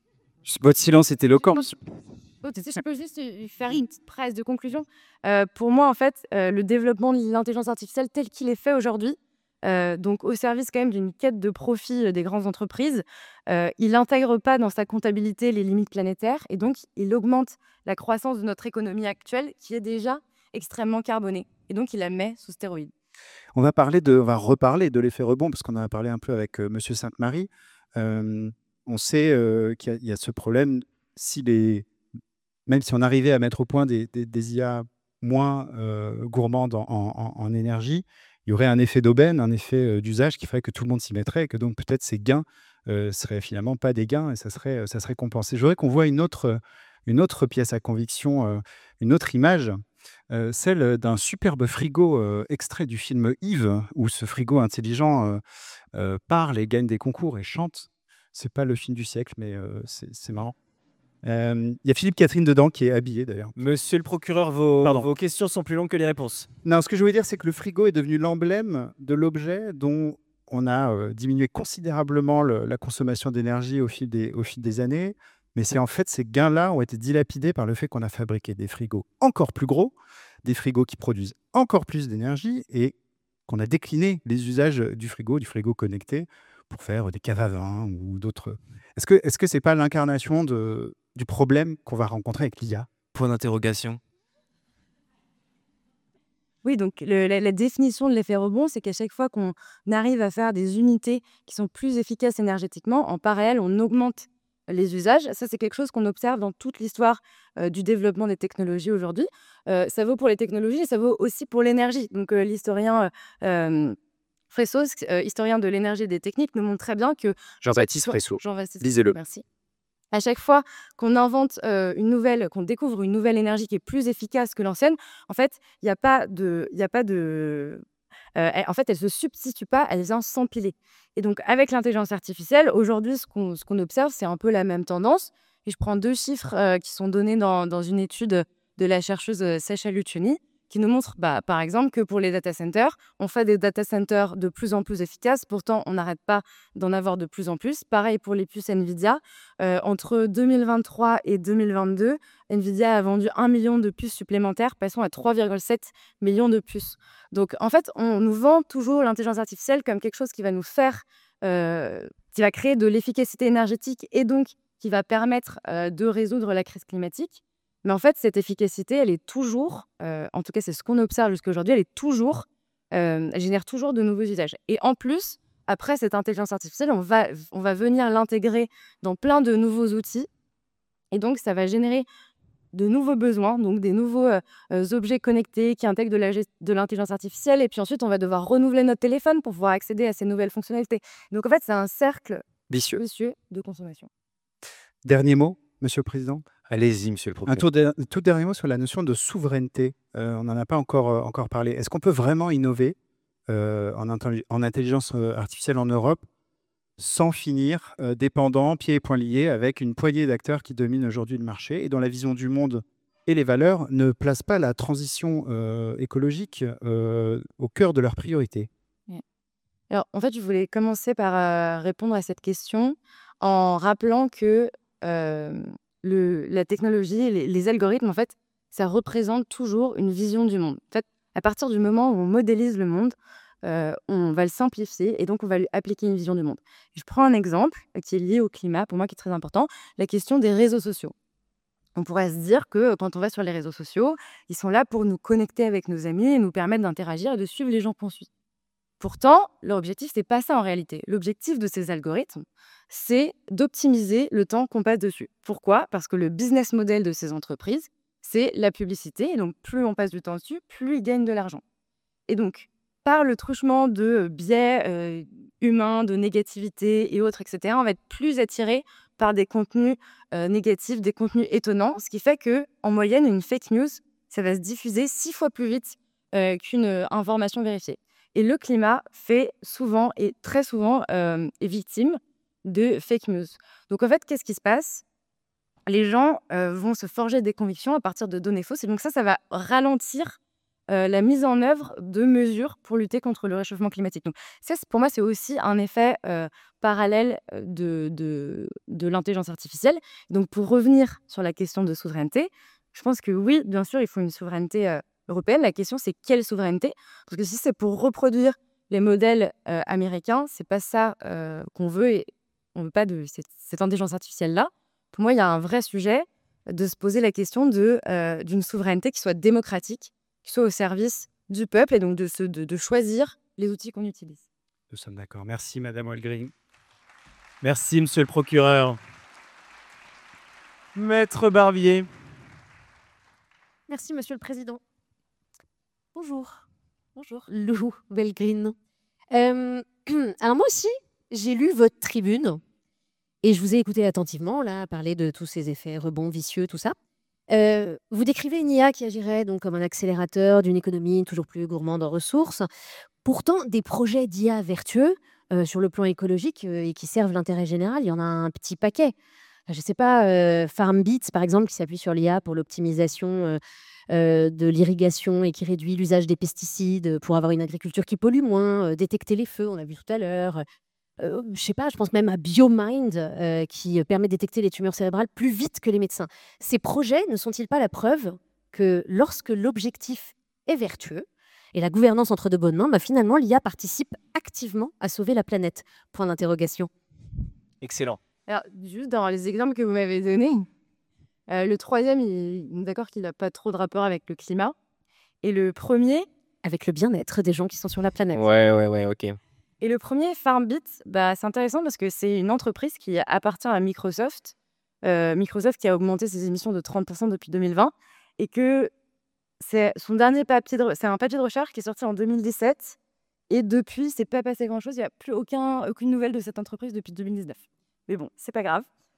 Votre silence est éloquent. Oh, tu sais, je peux juste euh, faire une petite presse de conclusion. Euh, pour moi, en fait, euh, le développement de l'intelligence artificielle tel qu'il est fait aujourd'hui, euh, donc au service quand même d'une quête de profit euh, des grandes entreprises, euh, il n'intègre pas dans sa comptabilité les limites planétaires et donc il augmente la croissance de notre économie actuelle qui est déjà extrêmement carbonée. Et donc il la met sous stéroïdes. On va parler de, on va reparler de l'effet rebond parce qu'on en a parlé un peu avec euh, Monsieur Sainte-Marie. Euh, on sait euh, qu'il y a- il y, a ce problème si les, même si on arrivait à mettre au point des, des, des I A moins euh, gourmandes en, en- en énergie, il y aurait un effet d'aubaine, un effet euh, d'usage qui ferait que tout le monde s'y mettrait et que donc peut-être ces gains euh, seraient finalement pas des gains et ça serait, euh, ça serait compensé. Je voudrais qu'on voit une autre, une autre pièce à conviction, euh, une autre image, euh, celle d'un superbe frigo euh, extrait du film Yves, où ce frigo intelligent euh, euh, parle et gagne des concours et chante. C'est pas le film du siècle, mais euh, c'est c'est marrant. Euh, Il y a Philippe Catherine dedans qui est habillé d'ailleurs. Monsieur le procureur, vos, Pardon. vos questions sont plus longues que les réponses. Non, ce que je voulais dire, c'est que le frigo est devenu l'emblème de l'objet dont on a euh, diminué considérablement le- la consommation d'énergie au fil des, au fil des années. Mais c'est en fait ces gains-là ont été dilapidés par le fait qu'on a fabriqué des frigos encore plus gros, des frigos qui produisent encore plus d'énergie et qu'on a décliné les usages du frigo, du frigo connecté, pour faire des caves à vin ou d'autres. Est-ce que est-ce que c'est pas l'incarnation de, du problème qu'on va rencontrer avec l'I A? Point d'interrogation. Oui, donc le- la, la définition de l'effet rebond, c'est qu'à chaque fois qu'on arrive à faire des unités qui sont plus efficaces énergétiquement, en parallèle, on augmente les usages. Ça, c'est quelque chose qu'on observe dans toute l'histoire euh, du développement des technologies aujourd'hui. Euh, ça vaut pour les technologies et ça vaut aussi pour l'énergie. Donc, euh, l'historien euh, euh, Fressos, euh, historien de l'énergie et des techniques, nous montre très bien que... Jean-Baptiste Fresso. Jean-Baptiste, Lisez-le. merci. À chaque fois qu'on invente euh, une nouvelle, qu'on découvre une nouvelle énergie qui est plus efficace que l'ancienne, en fait, il n'y a pas de, il y a pas de, euh, elle- en fait, elle se substitue pas, elle vient s'empiler. Et donc, avec l'intelligence artificielle, aujourd'hui, ce qu'on ce qu'on observe, c'est un peu la même tendance. Et je prends deux chiffres euh, qui sont donnés dans, dans une étude de la chercheuse euh, Sacha Luciani, qui nous montre, bah, par exemple, que pour les data centers, on fait des data centers de plus en plus efficaces. Pourtant, on n'arrête pas d'en avoir de plus en plus. Pareil pour les puces Nvidia. Euh, entre deux mille vingt-trois et deux mille vingt-deux, Nvidia a vendu un million de puces supplémentaires, passant à trois virgule sept millions de puces. Donc, en fait, on nous vend toujours l'intelligence artificielle comme quelque chose qui va nous faire, euh, qui va créer de l'efficacité énergétique et donc qui va permettre euh, de résoudre la crise climatique. Mais en fait, cette efficacité, elle est toujours, euh, en tout cas, c'est ce qu'on observe jusqu'à aujourd'hui, elle est toujours, euh, elle génère toujours de nouveaux usages. Et en plus, après cette intelligence artificielle, on va, on va venir l'intégrer dans plein de nouveaux outils. Et donc, ça va générer de nouveaux besoins, donc des nouveaux euh, euh, objets connectés qui intègrent de la gest- de l'intelligence artificielle. Et puis ensuite, on va devoir renouveler notre téléphone pour pouvoir accéder à ces nouvelles fonctionnalités. Donc, en fait, c'est un cercle Vicieux. vicieux de consommation. Dernier mot, Monsieur le Président. Allez-y, monsieur le Un procureur. tout, der- tout dernier mot sur la notion de souveraineté. Euh, on n'en a pas encore, euh, encore parlé. Est-ce qu'on peut vraiment innover euh, en, intelli- en intelligence euh, artificielle en Europe sans finir euh, dépendant, pieds et poings liés, avec une poignée d'acteurs qui dominent aujourd'hui le marché et dont la vision du monde et les valeurs ne placent pas la transition euh, écologique euh, au cœur de leurs priorités? Ouais. Alors, en fait, je voulais commencer par euh, répondre à cette question en rappelant que euh, le, la technologie, les, les algorithmes, en fait, ça représente toujours une vision du monde. En fait, à partir du moment où on modélise le monde, euh, on va le simplifier et donc on va lui appliquer une vision du monde. Je prends un exemple euh, qui est lié au climat, pour moi qui est très important, la question des réseaux sociaux. On pourrait se dire que euh, quand on va sur les réseaux sociaux, ils sont là pour nous connecter avec nos amis et nous permettre d'interagir et de suivre les gens qu'on suit. Pourtant, leur objectif, c'est pas ça en réalité. L'objectif de ces algorithmes, c'est d'optimiser le temps qu'on passe dessus. Pourquoi? Parce que le business model de ces entreprises, c'est la publicité. Et donc, plus on passe du temps dessus, plus ils gagnent de l'argent. Et donc, par le truchement de biais euh, humains, de négativité et autres, et cetera, on va être plus attiré par des contenus euh, négatifs, des contenus étonnants, ce qui fait que, en moyenne, une fake news, ça va se diffuser six fois plus vite euh, qu'une euh, information vérifiée. Et le climat fait souvent et très souvent euh, est victime de fake news. Donc en fait, qu'est-ce qui se passe? Les gens euh, vont se forger des convictions à partir de données fausses. Et donc ça, ça va ralentir euh, la mise en œuvre de mesures pour lutter contre le réchauffement climatique. Donc ça, c'est- pour moi, c'est aussi un effet euh, parallèle euh, de, de, de l'intelligence artificielle. Donc pour revenir sur la question de souveraineté, je pense que oui, bien sûr, il faut une souveraineté euh, européenne. La question, c'est quelle souveraineté? Parce que si c'est pour reproduire les modèles euh, américains, c'est pas ça euh, qu'on veut et on veut pas de cette, cette intelligence artificielle-là. Pour moi, il y a un vrai sujet de se poser la question de, euh, d'une souveraineté qui soit démocratique, qui soit au service du peuple et donc de, se, de, de choisir les outils qu'on utilise. Nous sommes d'accord. Merci, Madame Walgring. Merci, monsieur le procureur. Maître Barbier. Merci, Monsieur le Président. Bonjour. Bonjour. Lou Belgreen. Euh, alors moi aussi, j'ai lu votre tribune et je vous ai écouté attentivement, là, parler de tous ces effets rebonds vicieux, tout ça. Euh, vous décrivez une I A qui agirait donc comme un accélérateur d'une économie toujours plus gourmande en ressources. Pourtant, des projets d'I A vertueux euh, sur le plan écologique euh, et qui servent l'intérêt général, il y en a un petit paquet. Je ne sais pas, euh, FarmBeats, par exemple, qui s'appuie sur l'I A pour l'optimisation euh, euh, de l'irrigation et qui réduit l'usage des pesticides pour avoir une agriculture qui pollue moins, euh, détecter les feux, on a vu tout à l'heure. Euh, je sais pas, je pense même à BioMind, euh, qui permet de détecter les tumeurs cérébrales plus vite que les médecins. Ces projets ne sont-ils pas la preuve que lorsque l'objectif est vertueux et la gouvernance entre de bonnes mains, bah finalement, l'I A participe activement à sauver la planète? Point d'interrogation. Excellent. Alors, juste dans les exemples que vous m'avez donnés, euh, le troisième, il, on est d'accord qu'il n'a pas trop de rapport avec le climat. Et le premier, Avec le bien-être des gens qui sont sur la planète. Ouais, ouais, ouais, ok. et le premier FarmBeats, bah, c'est intéressant parce que c'est une entreprise qui appartient à Microsoft. Euh, Microsoft qui a augmenté ses émissions de trente pour cent depuis deux mille vingt et que c'est son dernier papier de, re- c'est un papier de recherche qui est sorti en deux mille dix-sept et depuis, c'est pas passé grand-chose. Il n'y a plus aucun, aucune nouvelle de cette entreprise depuis deux mille dix-neuf. Mais bon, c'est pas grave.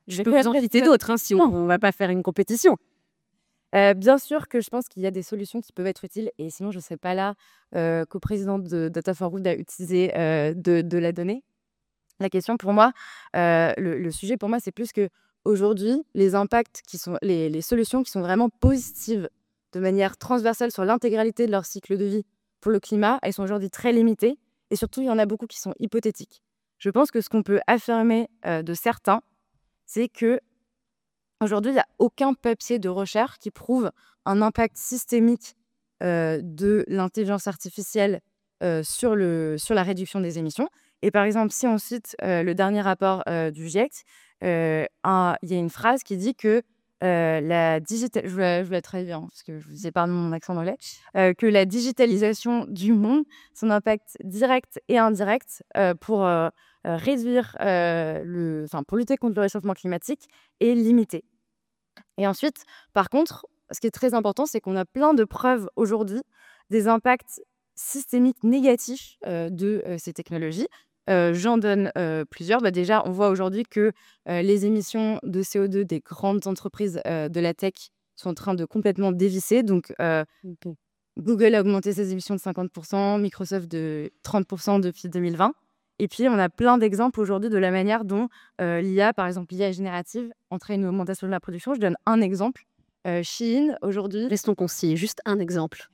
Je Mais peux quand vous en même, citer ça- d'autres, hein, si on ne va pas faire une compétition. Euh, bien sûr que je pense qu'il y a des solutions qui peuvent être utiles et sinon je ne serais pas là euh, qu'au président de Data for Good a utilisé euh, de, de la donnée. La question pour moi, euh, le, le sujet pour moi, c'est plus que aujourd'hui, les impacts qui sont, les, les solutions qui sont vraiment positives de manière transversale sur l'intégralité de leur cycle de vie pour le climat, elles sont aujourd'hui très limitées et surtout il y en a beaucoup qui sont hypothétiques. Je pense que ce qu'on peut affirmer euh, de certains, c'est que aujourd'hui, il n'y a aucun papier de recherche qui prouve un impact systémique euh, de l'intelligence artificielle euh, sur, le, sur la réduction des émissions. Et par exemple, si on cite euh, le dernier rapport euh, du GIEC, euh, un- il y a une phrase qui dit que euh, la digital... je, vous la, je vous la traduire, hein, parce que je vous épargne mon accent anglais, euh, que la digitalisation du monde, son impact direct et indirect euh, pour euh, euh, réduire, euh, le, enfin, pour lutter contre le réchauffement climatique est limité. Et ensuite, par contre, ce qui est très important, c'est qu'on a plein de preuves aujourd'hui des impacts systémiques négatifs euh, de euh, ces technologies. Euh, J'en donne euh, plusieurs. Bah, déjà, on voit aujourd'hui que euh, les émissions de C O deux des grandes entreprises euh, de la tech sont en train de complètement dévisser. Donc, euh, Google a augmenté ses émissions de cinquante pour cent, Microsoft de trente pour cent depuis deux mille vingt. Et puis, on a plein d'exemples aujourd'hui de la manière dont euh, l'I A, par exemple, l'I A générative, entraîne une augmentation de la production. Je donne un exemple. Euh, Shein, aujourd'hui, Restons concis, juste un exemple.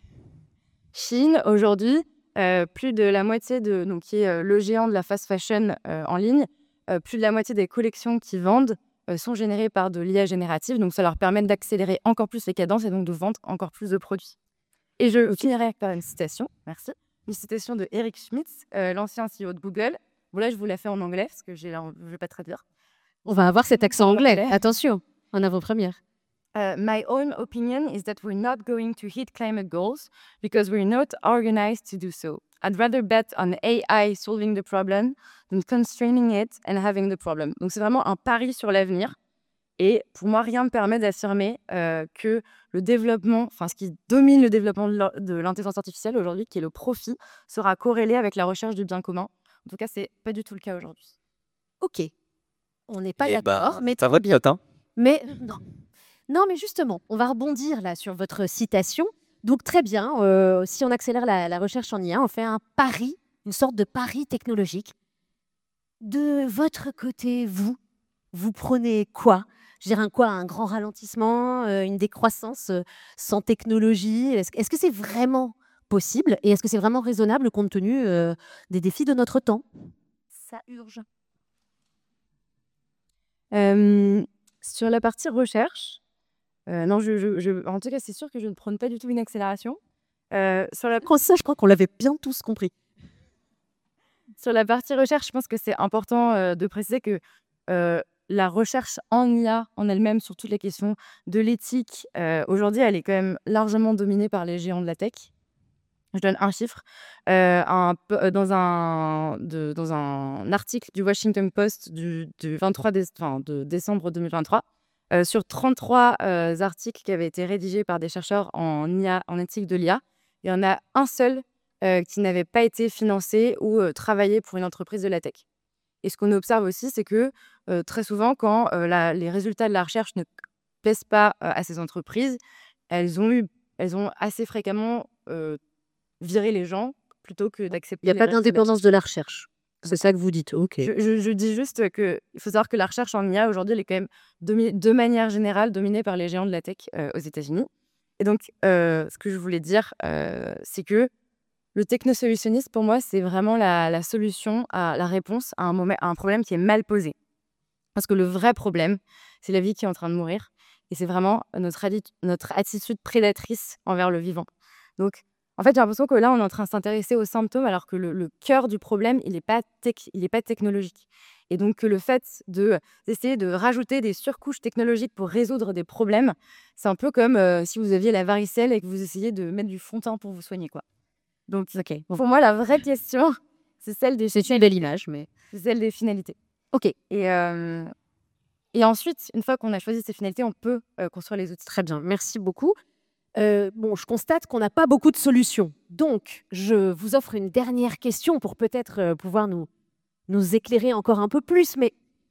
Shein, aujourd'hui, euh, plus de la moitié de, donc qui est euh, le géant de la fast fashion euh, en ligne, euh, plus de la moitié des collections qu'ils vendent euh, sont générées par de l'I A générative. Donc, ça leur permet d'accélérer encore plus les cadences et donc de vendre encore plus de produits. Et je finirai par une citation, merci. Une citation de Eric Schmidt, euh, l'ancien C E O de Google. Bon, là, je vous la fais en anglais parce que j'ai, je ne vais pas traduire. On va avoir cet accent anglais. Anglais. Attention, en avant-première. Uh, my own opinion is that we're not going to hit climate goals because we're not organized to do so. I'd rather bet on A I solving the problem than constraining it and having the problem. Donc, c'est vraiment un pari sur l'avenir. Et pour moi, rien ne permet d'affirmer euh, que le développement, enfin ce qui domine le développement de l'or- de l'intelligence artificielle aujourd'hui, qui est le profit, sera corrélé avec la recherche du bien commun. En tout cas, c'est pas du tout le cas aujourd'hui. Ok, on n'est pas Eh d'accord, ben, mais ça va bien, hein. Mais non. Non, mais justement, on va rebondir là sur votre citation. Donc très bien, euh, si on accélère la, la recherche en I A, on fait un pari, une sorte de pari technologique. De votre côté, vous, vous prenez quoi? Je dirais un quoi? Un grand ralentissement, euh, une décroissance euh, sans technologie? Est-ce, est-ce que c'est vraiment possible et est-ce que c'est vraiment raisonnable compte tenu euh, des défis de notre temps? Ça urge. Euh, sur la partie recherche, euh, non, je, je- je- en tout cas, c'est sûr que je ne prône pas du tout une accélération. Euh, sur la Comme ça, je crois qu'on l'avait bien tous compris. Sur la partie recherche, je pense que c'est important euh, de préciser que euh, la recherche en I A en elle-même, sur toutes les questions de l'éthique, euh, aujourd'hui, elle est quand même largement dominée par les géants de la tech. Je donne un chiffre. Euh, un peu- euh, dans, un, de- dans un article du Washington Post du, du vingt-trois déce- enfin, de décembre deux mille vingt-trois, euh, sur trente-trois euh, articles qui avaient été rédigés par des chercheurs en I A, en éthique de l'I A, il y en a un seul euh, qui n'avait pas été financé ou euh, travaillé pour une entreprise de la tech. Et ce qu'on observe aussi, c'est que euh, très souvent, quand euh, la- les résultats de la recherche ne plaisent pas euh, à ces entreprises, elles ont, eu, elles ont assez fréquemment euh, viré les gens plutôt que Il d'accepter n'y a les pas résultats. d'indépendance de la recherche. C'est ça que vous dites. Ok. Je, je- je dis juste qu'il faut savoir que la recherche en I A, aujourd'hui, elle est quand même, domi- de manière générale, dominée par les géants de la tech euh, aux États-Unis. Et donc, euh, ce que je voulais dire, euh, c'est que le technosolutionnisme, pour moi, c'est vraiment la, la solution, à la réponse à un, moment, à un problème qui est mal posé. Parce que le vrai problème, c'est la vie qui est en train de mourir. Et c'est vraiment notre, atti- notre attitude prédatrice envers le vivant. Donc, en fait, j'ai l'impression que là, on est en train de s'intéresser aux symptômes, alors que le, le cœur du problème, il n'est pas, tech- il est pas technologique. Et donc, que le fait de, d'essayer de rajouter des surcouches technologiques pour résoudre des problèmes, c'est un peu comme euh, si vous aviez la varicelle et que vous essayez de mettre du fond de teint pour vous soigner, quoi. Donc, Ok. Bon. pour moi, la vraie question, c'est celle des, C'est une belle image, mais c'est celle des finalités. ok. Et, euh, et ensuite, une fois qu'on a choisi ces finalités, on peut euh, construire les outils. Très bien. Merci beaucoup. Euh, bon, je constate qu'on n'a pas beaucoup de solutions. Donc, je vous offre une dernière question pour peut-être euh, pouvoir nous, nous éclairer encore un peu plus. Mais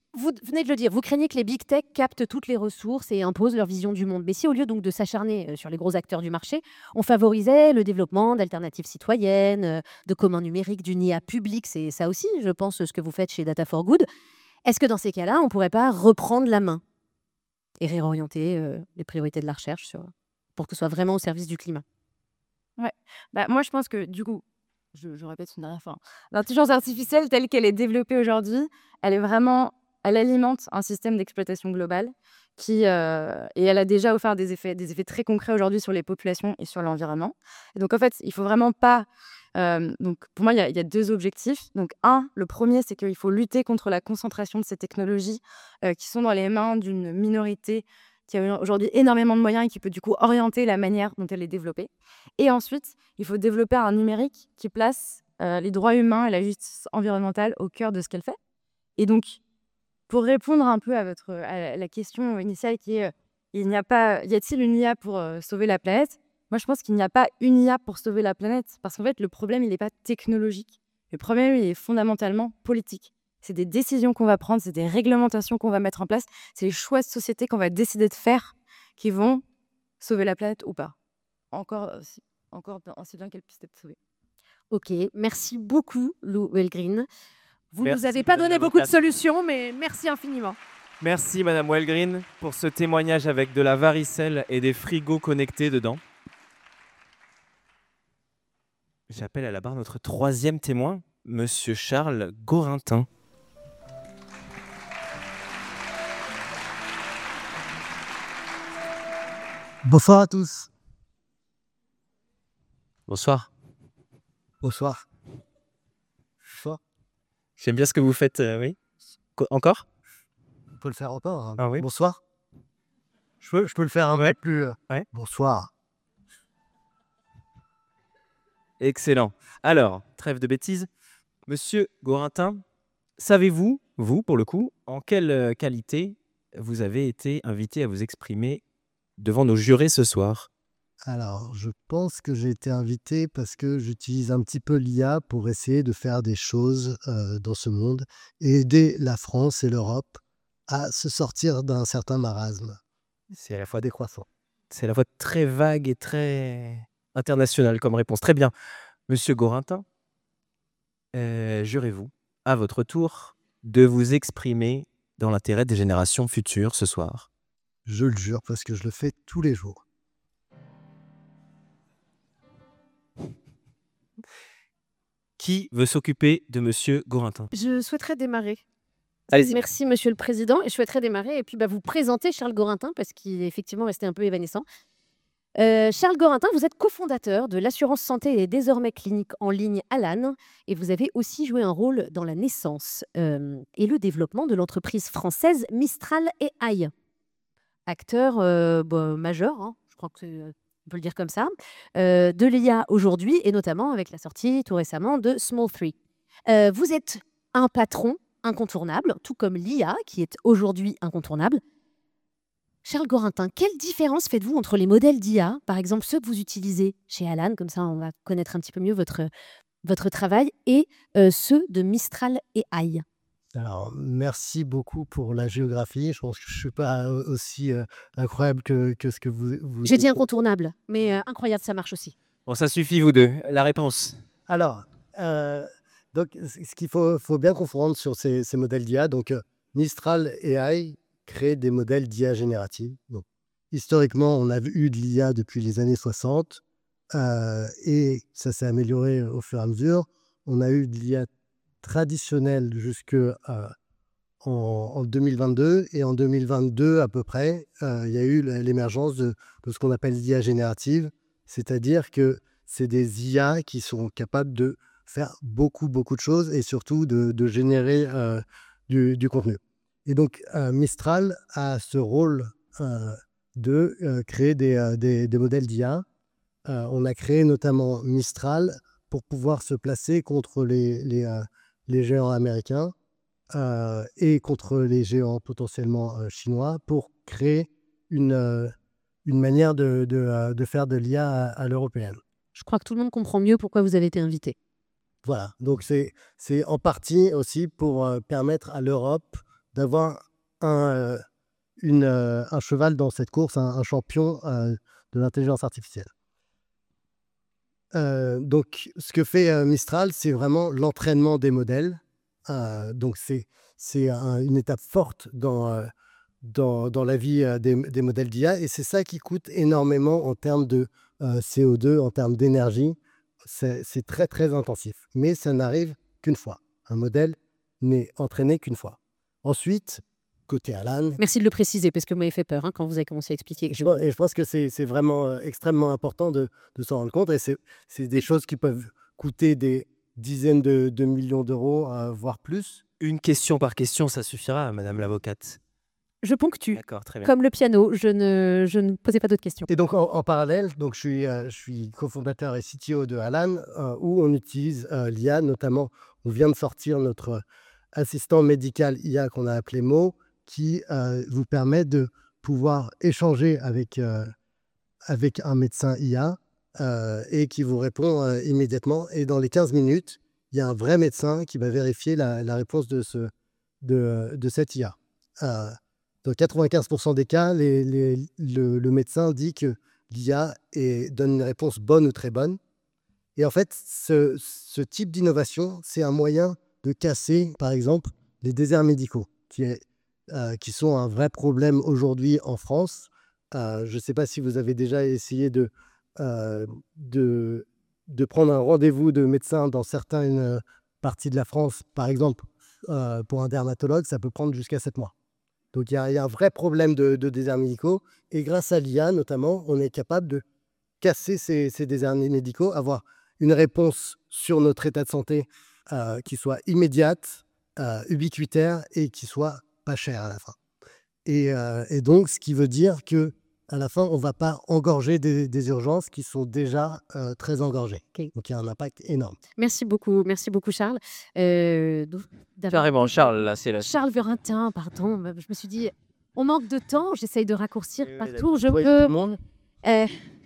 Vous venez de le dire, vous craignez que les big tech captent toutes les ressources et imposent leur vision du monde. Mais si au lieu donc de s'acharner euh, sur les gros acteurs du marché, on favorisait le développement d'alternatives citoyennes, euh, de communs numériques, d'une I A publique, c'est ça aussi, je pense, ce que vous faites chez Data for Good. Est-ce que dans ces cas-là, on ne pourrait pas reprendre la main et réorienter euh, les priorités de la recherche sur- pour que ce soit vraiment au service du climat? Ouais. Bah, moi, je pense que du coup, je, je répète une dernière fois, hein, l'intelligence artificielle telle qu'elle est développée aujourd'hui, elle est vraiment, elle alimente un système d'exploitation globale qui, euh, et elle a déjà offert des effets, des effets très concrets aujourd'hui sur les populations et sur l'environnement. Et donc, en fait, il faut vraiment pas. euh, donc, pour moi, il y, a- il y a deux objectifs. Donc, un, le premier, c'est qu'il faut lutter contre la concentration de ces technologies euh, qui sont dans les mains d'une minorité qui a aujourd'hui énormément de moyens et qui peut du coup orienter la manière dont elle est développée. Et ensuite, il faut développer un numérique qui place euh, les droits humains et la justice environnementale au cœur de ce qu'elle fait. Et donc, pour répondre un peu à, votre, à la question initiale qui est euh, il n'y a pas, y a-t-il une I A pour euh, sauver la planète? Moi, je pense qu'il n'y a pas une I A pour sauver la planète. Parce qu'en fait, le problème, il n'est pas technologique. Le problème, il est fondamentalement politique. C'est des décisions qu'on va prendre, c'est des réglementations qu'on va mettre en place, c'est les choix de société qu'on va décider de faire qui vont sauver la planète ou pas. Encore, aussi, encore aussi bien qu'elle puisse être sauvée. Ok, merci beaucoup, Lou Wellgreen. Vous ne nous Merci, avez pas madame donné beaucoup de l'avocate. solutions, mais merci infiniment. Merci Madame Wellgreen pour ce témoignage avec de la varicelle et des frigos connectés dedans. J'appelle à la barre notre troisième témoin, Monsieur Charles Gorintin. Bonsoir à tous. Bonsoir. Bonsoir. Bonsoir. J'aime bien ce que vous faites, euh, oui. Co- Encore? On peut le faire encore. hein. Ah oui. Bonsoir. Je peux, je peux le faire un Ouais. peu plus. euh, Ouais. Bonsoir. Excellent. Alors, trêve de bêtises. Monsieur Gorintin, savez-vous, vous, pour le coup, en quelle euh, qualité vous avez été invité à vous exprimer devant nos jurés ce soir? Alors, je pense que j'ai été invité parce que j'utilise un petit peu l'I A pour essayer de faire des choses euh, dans ce monde et aider la France et l'Europe à se sortir d'un certain marasme C'est à la fois décroissant. C'est à la fois très vague et très international comme réponse. Très bien. Monsieur Gorintin, euh, jurez-vous, à votre tour, de vous exprimer dans l'intérêt des générations futures ce soir. Je le jure parce que je le fais tous les jours. Qui veut s'occuper de Monsieur Gorintin? Je souhaiterais démarrer. Allez-y. Merci, Monsieur le Président. Et je souhaiterais démarrer et puis bah, vous présenter Charles Gorintin parce qu'il est effectivement resté un peu évanescent. Euh, Charles Gorintin, vous êtes cofondateur de l'assurance santé et désormais clinique en ligne Alan et vous avez aussi joué un rôle dans la naissance euh, et le développement de l'entreprise française Mistral A I. Acteur euh, bah, majeur, hein, je crois que c'est, euh, on peut le dire comme ça, euh, de l'I A aujourd'hui et notamment avec la sortie tout récemment de Small trois. Euh, vous êtes un patron incontournable, tout comme l'I A qui est aujourd'hui incontournable. Charles Gorintin, quelle différence faites-vous entre les modèles d'I A, par exemple ceux que vous utilisez chez Alan, comme ça on va connaître un petit peu mieux votre, votre travail, et euh, ceux de Mistral A I? Alors, merci beaucoup pour la géographie. Je pense que je ne suis pas euh, aussi euh, incroyable que, que ce que vous... vous J'ai dit incontournable, mais euh, incroyable, ça marche aussi. Bon, ça suffit, vous deux. La réponse. Alors, euh, donc, c- ce qu'il faut, faut bien confondre sur ces, ces modèles d'I A, donc euh, Mistral A I crée des modèles d'I A générative. Donc, historiquement, on a eu de l'I A depuis les années soixante euh, et ça s'est amélioré au fur et à mesure. On a eu de l'I A traditionnelle jusque euh, en, en deux mille vingt-deux et en deux mille vingt-deux à peu près, euh, il y a eu la- l'émergence de, de ce qu'on appelle l'I A générative, c'est-à-dire que c'est des I A qui sont capables de faire beaucoup, beaucoup de choses et surtout de, de générer euh, du, du contenu. Et donc, euh, Mistral a ce rôle euh, de euh, créer des, euh, des, des modèles d'I A. Euh, on a créé notamment Mistral pour pouvoir se placer contre les, les, euh, les géants américains euh, et contre les géants potentiellement euh, chinois pour créer une, euh, une manière de, de, euh, de faire de l'I A à, à l'européenne. Je crois que tout le monde comprend mieux pourquoi vous avez été invité. Voilà, donc c'est c'est en partie aussi pour euh, permettre à l'Europe d'avoir un, euh, une, euh, un cheval dans cette course, un, un champion euh, de l'intelligence artificielle. Euh, donc, ce que fait euh, Mistral, c'est vraiment l'entraînement des modèles. Euh, donc, c'est c'est un- une étape forte dans, euh, dans, dans la vie euh, des, des modèles d'I A. Et c'est ça qui coûte énormément en termes de euh, C O deux, en termes d'énergie. C'est c'est très, très intensif. Mais ça n'arrive qu'une fois. Un modèle n'est entraîné qu'une fois. Ensuite, côté Alan, Merci de le préciser, parce que vous m'avez fait peur hein, quand vous avez commencé à expliquer. je, pense- et je pense que c'est c'est vraiment euh, extrêmement important de, de s'en rendre compte. Et c'est c'est des choses qui peuvent coûter des dizaines de, de millions d'euros, euh, voire plus. Une question par question, ça suffira, madame l'avocate. Je ponctue. D'accord, très bien. Comme le piano, je ne, je ne posais pas d'autres questions. Et donc, en, en parallèle, donc, je suis, euh, je suis cofondateur et C T O de Alan, euh, où on utilise euh, l'I A, notamment, on vient de sortir notre assistant médical I A qu'on a appelé Mo, qui euh, vous permet de pouvoir échanger avec, euh, avec un médecin I A euh, et qui vous répond euh, immédiatement. Et dans les quinze minutes, il y a un vrai médecin qui va vérifier la, la réponse de, ce, de, de cette I A. Euh, dans quatre-vingt-quinze pour cent des cas, les- les- le, le médecin dit que l'I A est- donne une réponse bonne ou très bonne. Et en fait, ce, ce type d'innovation, c'est un moyen de casser, par exemple, les déserts médicaux, qui, est, euh, qui sont un vrai problème aujourd'hui en France. Euh, je ne sais pas si vous avez déjà essayé de, euh, de, de prendre un rendez-vous de médecin dans certaines parties de la France, par exemple, euh, pour un dermatologue, ça peut prendre jusqu'à sept mois. Donc il y, a il y a un vrai problème de, de déserts médicaux. Et grâce à l'I A, notamment, on est capable de casser ces, ces déserts médicaux, avoir une réponse sur notre état de santé euh, qui soit immédiate, euh, ubiquitaire et qui soit pas chère à la fin. Et, euh, et donc, ce qui veut dire que à la fin, on ne va pas engorger des, des urgences qui sont déjà euh, très engorgées. Ok. Donc il y a un impact énorme. Merci beaucoup, merci beaucoup Charles. Euh, donc, d'avoir- Carrément, Charles, là, c'est la... Charles Verentin, pardon. Je me suis dit, on manque de temps, j'essaye de raccourcir Oui, oui, partout. Je, Oui, veux- tout le monde. euh,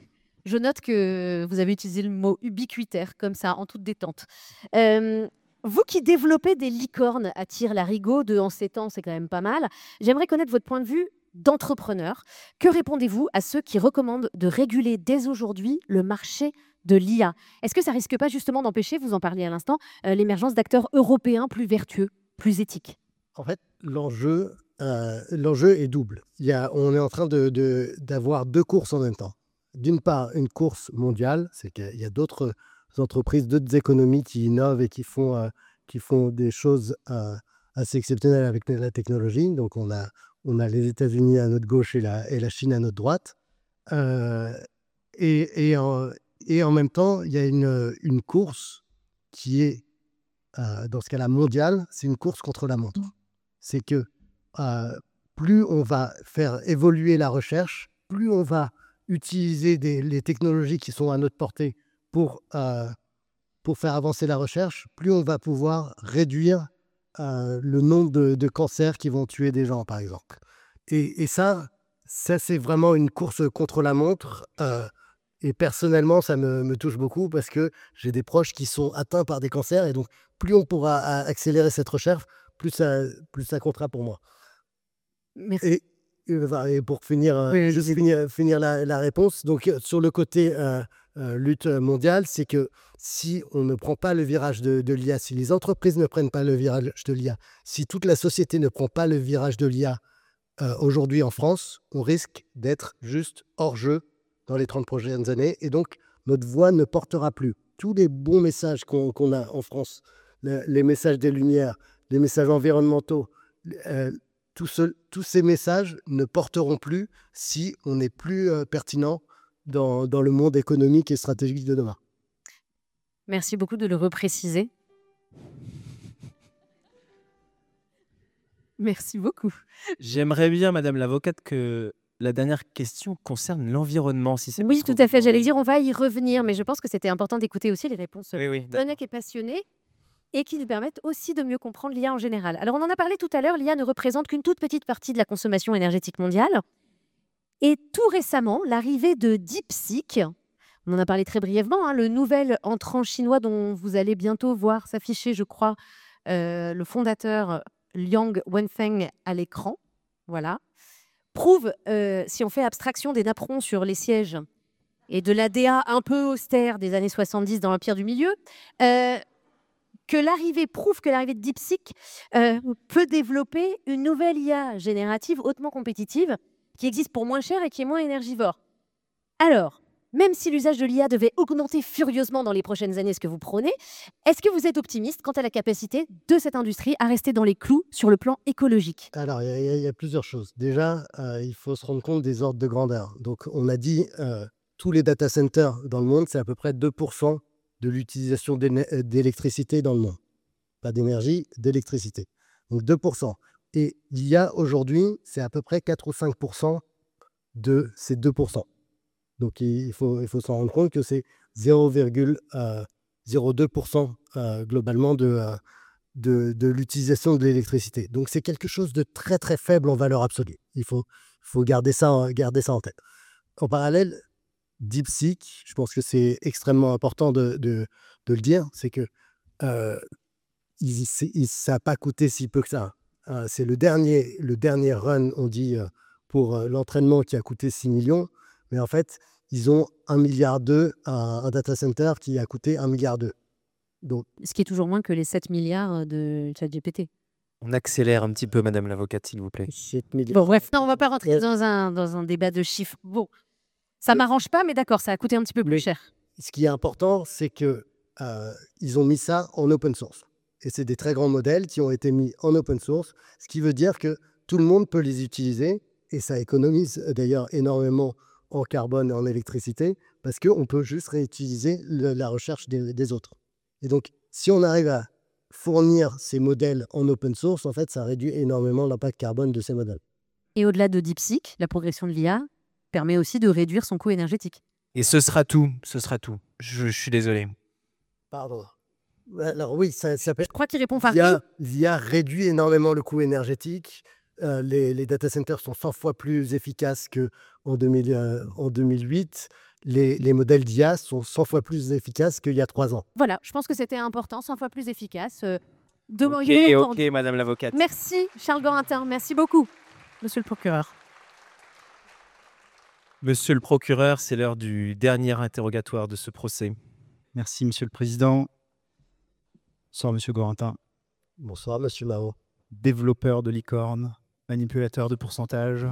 je note que vous avez utilisé le mot ubiquitaire, comme ça, en toute détente. Euh, vous qui développez des licornes à tire-larigot, deux en sept ans, c'est quand même pas mal. J'aimerais connaître votre point de vue d'entrepreneur. Que répondez-vous à ceux qui recommandent de réguler dès aujourd'hui le marché de l'I A? Est-ce que ça risque pas justement d'empêcher, vous en parliez à l'instant, euh, l'émergence d'acteurs européens plus vertueux, plus éthiques? En fait, l'enjeu, euh, l'enjeu est double. Il y a, on est en train de, de- d'avoir deux courses en même temps. D'une part, une course mondiale, c'est qu'il y a d'autres entreprises, d'autres économies qui innovent et qui font, euh, qui font des choses euh, assez exceptionnelles avec la technologie. Donc, on a, on a les États-Unis à notre gauche et la, et la Chine à notre droite. Euh, et, et, en, et en même temps, il y a une, une course qui est, euh, dans ce cas-là, mondiale, c'est une course contre la montre. C'est que euh, plus on va faire évoluer la recherche, plus on va utiliser des, les technologies qui sont à notre portée pour, euh, pour faire avancer la recherche, plus on va pouvoir réduire euh, le nombre de, de cancers qui vont tuer des gens, par exemple. Et, et ça, ça c'est vraiment une course contre la montre. euh, et personnellement, ça me, me touche beaucoup parce que j'ai des proches qui sont atteints par des cancers. Et donc, plus on pourra a- accélérer cette recherche, plus ça, plus ça comptera pour moi. Merci. Et, et voilà, et pour finir, euh, Oui, juste vas-y. finir, finir la, la réponse, donc euh, sur le côté euh, euh, lutte mondiale, c'est que si on ne prend pas le virage de, de l'I A, si les entreprises ne prennent pas le virage de l'I A, si toute la société ne prend pas le virage de l'I A euh, aujourd'hui en France, on risque d'être juste hors jeu dans les trente prochaines années. Et donc, notre voix ne portera plus. Tous les bons messages qu'on qu'on a en France, le- les messages des Lumières, les messages environnementaux, euh, tous, ce- tous ces messages ne porteront plus si on n'est plus euh, pertinent dans, dans le monde économique et stratégique de demain. Merci beaucoup de le repréciser. Merci beaucoup. J'aimerais bien, madame l'avocate, que la dernière question concerne l'environnement, si c'est Oui, pas tout trop à fait. J'allais vous- dire, on va y revenir, mais je pense que c'était important d'écouter aussi les réponses Oui, oui, d'accord. honnêtes et passionnées et qui nous permettent aussi de mieux comprendre l'I A en général. Alors, on en a parlé tout à l'heure, l'I A ne représente qu'une toute petite partie de la consommation énergétique mondiale. Et tout récemment, l'arrivée de DeepSeek, on en a parlé très brièvement, hein, le nouvel entrant chinois dont vous allez bientôt voir s'afficher, je crois, euh, le fondateur Liang Wenfeng à l'écran, voilà, prouve, euh, si on fait abstraction des napperons sur les sièges et de l'A D A un peu austère des années soixante-dix dans l'Empire du Milieu, euh, que l'arrivée prouve que l'arrivée de DeepSeek euh, peut développer une nouvelle I A générative hautement compétitive qui existe pour moins cher et qui est moins énergivore. Alors, même si l'usage de l'I A devait augmenter furieusement dans les prochaines années, ce que vous prônez, est-ce que vous êtes optimiste quant à la capacité de cette industrie à rester dans les clous sur le plan écologique? Alors, il y, a- il y a il y a plusieurs choses. Déjà, euh, il faut se rendre compte des ordres de grandeur. Donc, on a dit euh, tous les data centers dans le monde, c'est à peu près deux pour cent de l'utilisation d'éne- euh, d'électricité dans le monde. Pas d'énergie, d'électricité. Donc, deux pour cent. Et l'I A aujourd'hui, c'est à peu près quatre ou cinq pour cent de ces deux pour cent. Donc, il faut, il faut s'en rendre compte que c'est zéro virgule zéro deux pour cent euh, globalement de, euh, de, de l'utilisation de l'électricité. Donc, c'est quelque chose de très, très faible en valeur absolue. Il faut, faut garder ça, en- garder ça en tête. En parallèle, DeepSeek, je pense que c'est extrêmement important de, de, de le dire, c'est que euh, il- c'est- il- ça n'a pas coûté si peu que ça. Euh, c'est le dernier, le dernier run, on dit, euh, pour euh, l'entraînement qui a coûté six millions. Mais en fait, ils ont un milliard deux, un, un data center qui a coûté un milliard deux. Donc, Ce qui est toujours moins que les sept milliards de ChatGPT. On accélère un petit peu, Madame l'avocate, s'il vous plaît. sept milliards. Bon, bref, non, on va pas rentrer Ouais. dans un, dans un débat de chiffres. Bon, ça m'arrange pas, mais d'accord, ça a coûté un petit peu plus Mais- cher. Ce qui est important, c'est que euh, ils ont mis ça en open source. Et c'est des très grands modèles qui ont été mis en open source, ce qui veut dire que tout le monde peut les utiliser et ça économise euh, d'ailleurs énormément en carbone et en électricité parce qu'on peut juste réutiliser le- la recherche des, des autres. Et donc, si on arrive à fournir ces modèles en open source, en fait, ça réduit énormément l'impact carbone de ces modèles. Et au-delà de DeepSeek, la progression de l'I A permet aussi de réduire son coût énergétique. Et ce sera tout, ce sera tout. Je, je suis désolé. Pardon. Alors oui, ça, ça peut Je crois qu'il répond par L'I A, l'I A réduit énormément le coût énergétique. Euh, les, les data centers sont cent fois plus efficaces qu'en deux mille, euh, en deux mille huit. Les, les modèles d'I A sont cent fois plus efficaces qu'il y a trois ans. Voilà, je pense que c'était important, cent fois plus efficace. Euh, de Ok, Mauriot pour- ok, Madame l'avocate. Merci, Charles Gorintin. Merci beaucoup, monsieur le procureur. Monsieur le procureur, c'est l'heure du dernier interrogatoire de ce procès. Merci, Monsieur le Président. Bonsoir, Monsieur Gorintin. Bonsoir, monsieur Mao. Développeur de licorne, manipulateur de pourcentage.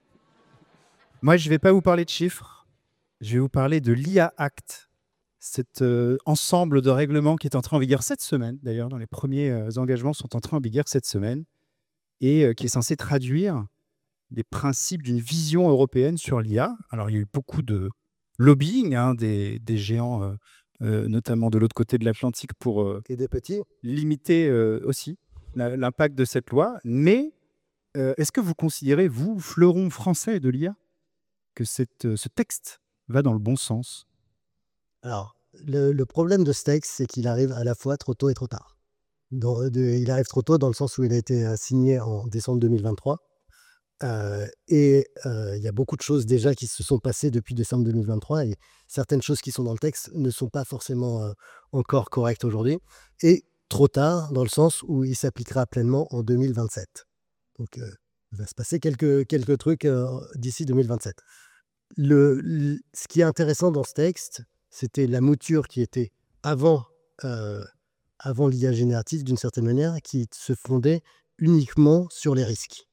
Moi, je ne vais pas vous parler de chiffres. Je vais vous parler de l'I A Act, cet euh, ensemble de règlements qui est entré en vigueur cette semaine. D'ailleurs, dans les premiers euh, engagements sont entrés en vigueur cette semaine et euh, qui est censé traduire des principes d'une vision européenne sur l'I A. Alors, il y a eu beaucoup de lobbying hein, des, des géants, euh, euh, notamment de l'autre côté de l'Atlantique, pour euh, Et des petits limiter euh, aussi la- l'impact de cette loi. Mais euh, est-ce que vous considérez, vous, fleuron français de l'I A, que cette, euh, ce texte va dans le bon sens? Alors, le, le problème de ce texte, c'est qu'il arrive à la fois trop tôt et trop tard. Dans- de- il arrive trop tôt dans le sens où il a été euh, signé en décembre deux mille vingt-trois. Euh, et euh, il y a beaucoup de choses déjà qui se sont passées depuis décembre deux mille vingt-trois et certaines choses qui sont dans le texte ne sont pas forcément euh, encore correctes aujourd'hui. Et trop tard dans le sens où il s'appliquera pleinement en deux mille vingt-sept. Donc, euh, il va se passer quelques, quelques trucs euh, d'ici deux mille vingt-sept. Le, le- ce qui est intéressant dans ce texte, c'était la mouture qui était avant, euh, avant l'I A générative d'une certaine manière, qui se fondait uniquement sur les risques.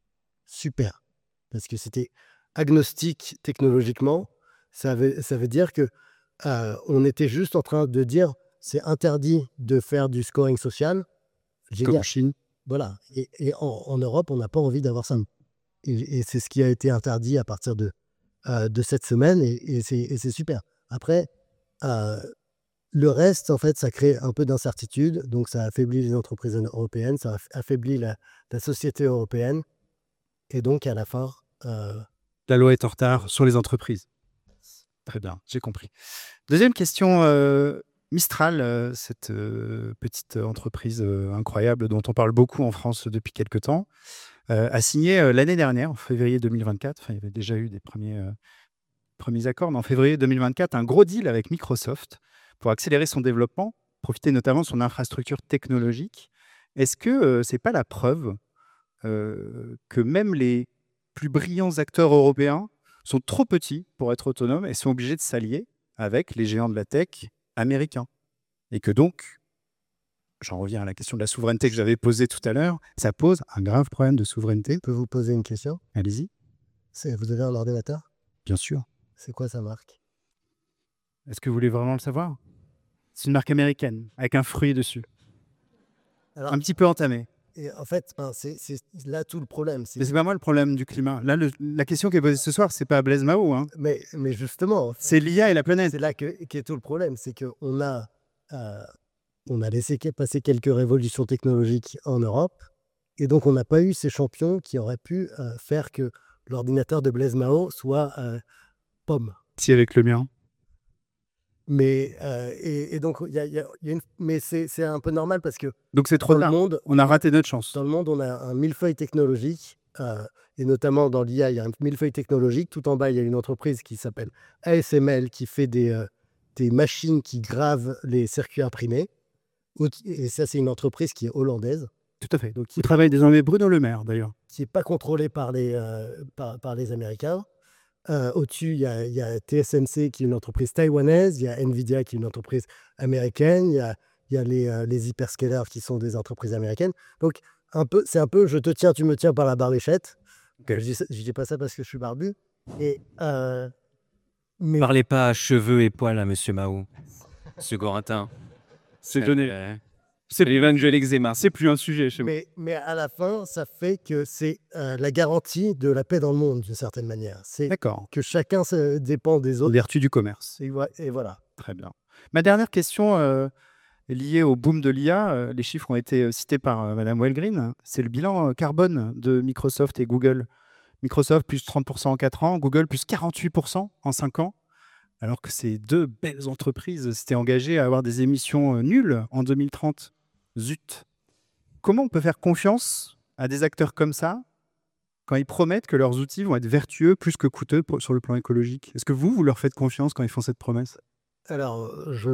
Super. Parce que c'était agnostique technologiquement. Ça veut, ça veut dire que euh, on était juste en train de dire c'est interdit de faire du scoring social. Comme Génial. en Chine. Voilà. Et, et en, en Europe, on n'a pas envie d'avoir ça. Et, et c'est ce qui a été interdit à partir de, euh, de cette semaine. Et, et c'est et c'est super. Après, euh, le reste, en fait, ça crée un peu d'incertitude. Donc, ça affaiblit les entreprises européennes, ça aff- affaiblit la, la société européenne. Et donc, à la fin, euh, La loi est en retard sur les entreprises. Très bien, j'ai compris. Deuxième question, euh, Mistral, euh, cette euh, petite entreprise euh, incroyable dont on parle beaucoup en France depuis quelques temps, euh, a signé euh, l'année dernière, en février deux mille vingt-quatre, enfin il y avait déjà eu des premiers, euh, premiers accords, mais en février deux mille vingt-quatre, un gros deal avec Microsoft pour accélérer son développement, profiter notamment de son infrastructure technologique Est-ce que ce n'est pas la preuve euh, que même les plus brillants acteurs européens sont trop petits pour être autonomes et sont obligés de s'allier avec les géants de la tech américains? Et que donc, j'en reviens à la question de la souveraineté que j'avais posée tout à l'heure, ça pose un grave problème de souveraineté. Je peux vous poser une question? Allez-y. C'est- Vous avez un ordinateur? Bien sûr. C'est quoi sa marque? Est-ce que vous voulez vraiment le savoir? C'est une marque américaine, avec un fruit dessus. Alors, Un petit peu entamé. et en fait, hein, c'est c'est là tout le problème. c'est- Mais c'est pas moi le problème du climat. Là, le- la question qui est posée ce soir, c'est pas Blaise Mao, hein. Mais, mais justement, C'est l'I A et la planète. c'est là que, qu'est tout le problème. C'est qu'on a, euh, on a laissé que- passer quelques révolutions technologiques en Europe. Et donc, on n'a pas eu ces champions qui auraient pu euh, faire que l'ordinateur de Blaise Mao soit euh, pomme. Si avec le mien. Mais, euh, et, et donc, il y a, il y a- il y a une, mais c'est c'est un peu normal parce que Donc c'est trop dans le tard. monde, On a raté notre chance. Dans le monde, on a un millefeuille technologique, euh, et notamment dans l'I A, il y a un millefeuille technologique. Tout en bas, il y a une entreprise qui s'appelle A S M L qui fait des, euh, des machines qui gravent les circuits imprimés. Ou- Et ça, c'est une entreprise qui est hollandaise, Tout à fait. Donc il travaille désormais Bruno Le Maire, d'ailleurs. qui n'est pas contrôlée par les, euh, par, par les Américains. Euh, Au-dessus, il y a, il y a T S M C qui est une entreprise taïwanaise, il y a Nvidia qui est une entreprise américaine, il y a, il y a les, euh, les hyperscalers qui sont des entreprises américaines. Donc, un peu, c'est un peu je te tiens, tu me tiens par la barbichette. Je dis, ça- je dis pas ça parce que je suis barbu. Et, euh, mais, Parlez pas à cheveux et poils à Monsieur Mao, Monsieur Gorintin. C'est Euh, donné. euh, C'est l'évangile eczéma. C'est plus un sujet chez vous. mais, mais à la fin, ça fait que c'est euh, la garantie de la paix dans le monde, d'une certaine manière. C'est D'accord. que chacun se dépend des En autres. vertu du commerce. Et, voi- et voilà. Très bien. Ma dernière question euh, est liée au boom de l'I A. Euh, les chiffres ont été euh, cités par euh, Madame Wellgreen. C'est le bilan euh, carbone de Microsoft et Google. Microsoft plus trente pour cent en quatre ans, Google plus quarante-huit pour cent en cinq ans. Alors que ces deux belles entreprises s'étaient engagées à avoir des émissions euh, nulles en deux mille trente. Zut. Comment on peut faire confiance à des acteurs comme ça quand ils promettent que leurs outils vont être vertueux plus que coûteux pour- sur le plan écologique? Est-ce que vous, vous leur faites confiance quand ils font cette promesse? Alors,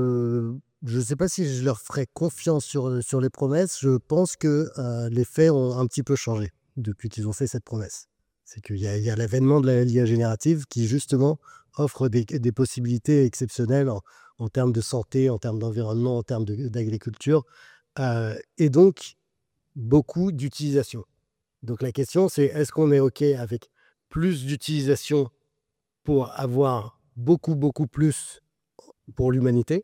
je ne sais pas si je leur ferai confiance sur, sur les promesses. Je pense que euh, les faits ont un petit peu changé depuis qu'ils ont fait cette promesse. C'est qu'il y a, il y a l'avènement de la- l'I A générative qui, justement, offre des, des possibilités exceptionnelles en, en termes de santé, en termes d'environnement, en termes de- d'agriculture, euh, et donc beaucoup d'utilisation. Donc la question, c'est est-ce qu'on est OK avec plus d'utilisation pour avoir beaucoup, beaucoup plus pour l'humanité?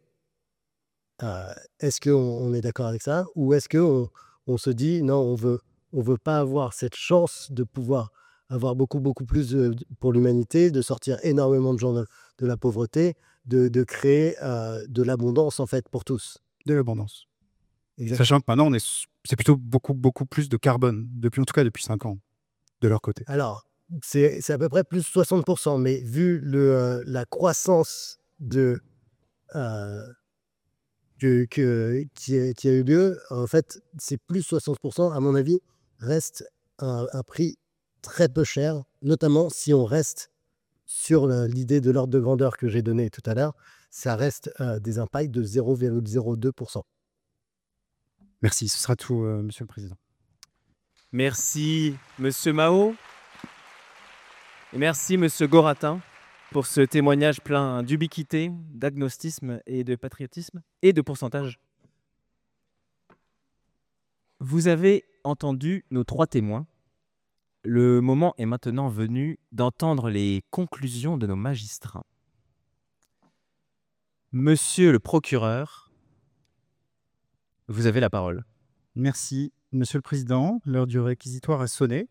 Euh, est-ce qu'on on est d'accord avec ça? Ou est-ce qu'on on se dit non, on veut, on veut pas avoir cette chance de pouvoir avoir beaucoup, beaucoup plus de- pour l'humanité, de sortir énormément de gens de, de la pauvreté, de, de créer euh, de l'abondance en fait pour tous. De l'abondance. Exact. Sachant que maintenant, on est, s- c'est plutôt beaucoup, beaucoup plus de carbone, depuis, en tout cas depuis cinq ans, de leur côté. Alors, c'est c'est à peu près plus soixante pour cent, mais vu le, euh, la croissance de, euh, que, que- qui, a, qui a eu lieu, en fait, c'est plus soixante pour cent, à mon avis, reste un, un prix très peu cher, notamment si on reste sur le- l'idée de l'ordre de grandeur que j'ai donné tout à l'heure, ça reste euh, des impacts de zéro virgule zéro deux pour cent. Merci, ce sera tout, euh, Monsieur le Président. Merci, Monsieur Mao. Et merci, Monsieur Goratin, pour ce témoignage plein d'ubiquité, d'agnostisme et de patriotisme et de pourcentage. Vous avez entendu nos trois témoins. Le moment est maintenant venu d'entendre les conclusions de nos magistrats. Monsieur le procureur, vous avez la parole. Merci, Monsieur le Président. L'heure du réquisitoire a sonné.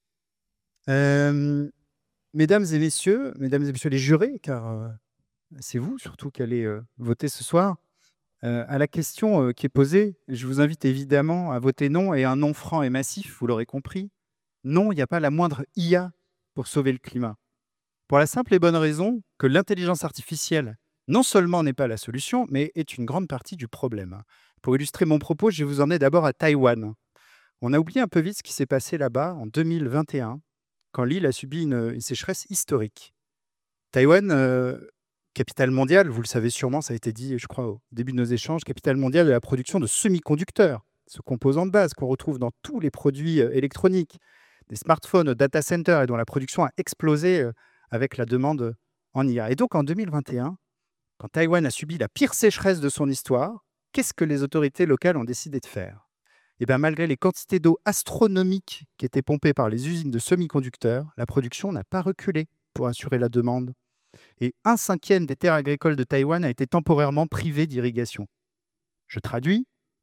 Euh, mesdames et messieurs, mesdames et messieurs les jurés, car euh, c'est vous surtout qui allez euh, voter ce soir, euh, à la question euh, qui est posée, je vous invite évidemment à voter non, et un non franc et massif, vous l'aurez compris. Non, il n'y a pas la moindre I A pour sauver le climat. Pour la simple et bonne raison que l'intelligence artificielle, non seulement n'est pas la solution, mais est une grande partie du problème. Pour illustrer mon propos, je vais vous emmener d'abord à Taïwan. On a oublié un peu vite ce qui s'est passé là-bas en deux mille vingt et un, quand l'île a subi une, une sécheresse historique. Taïwan, euh, capitale mondiale, vous le savez sûrement, ça a été dit, je crois, au début de nos échanges, capitale mondiale de la production de semi-conducteurs. ce composant de base qu'on retrouve dans tous les produits euh, électroniques, des smartphones, data centers, et dont la production a explosé euh, avec la demande en I A. Et donc en deux mille vingt et un, quand Taïwan a subi la pire sécheresse de son histoire, qu'est-ce que les autorités locales ont décidé de faire? Eh bien, malgré les quantités d'eau astronomiques qui étaient pompées par les usines de semi-conducteurs, la production n'a pas reculé pour assurer la demande. Et un cinquième des terres agricoles de Taïwan a été temporairement privé d'irrigation. Je traduis.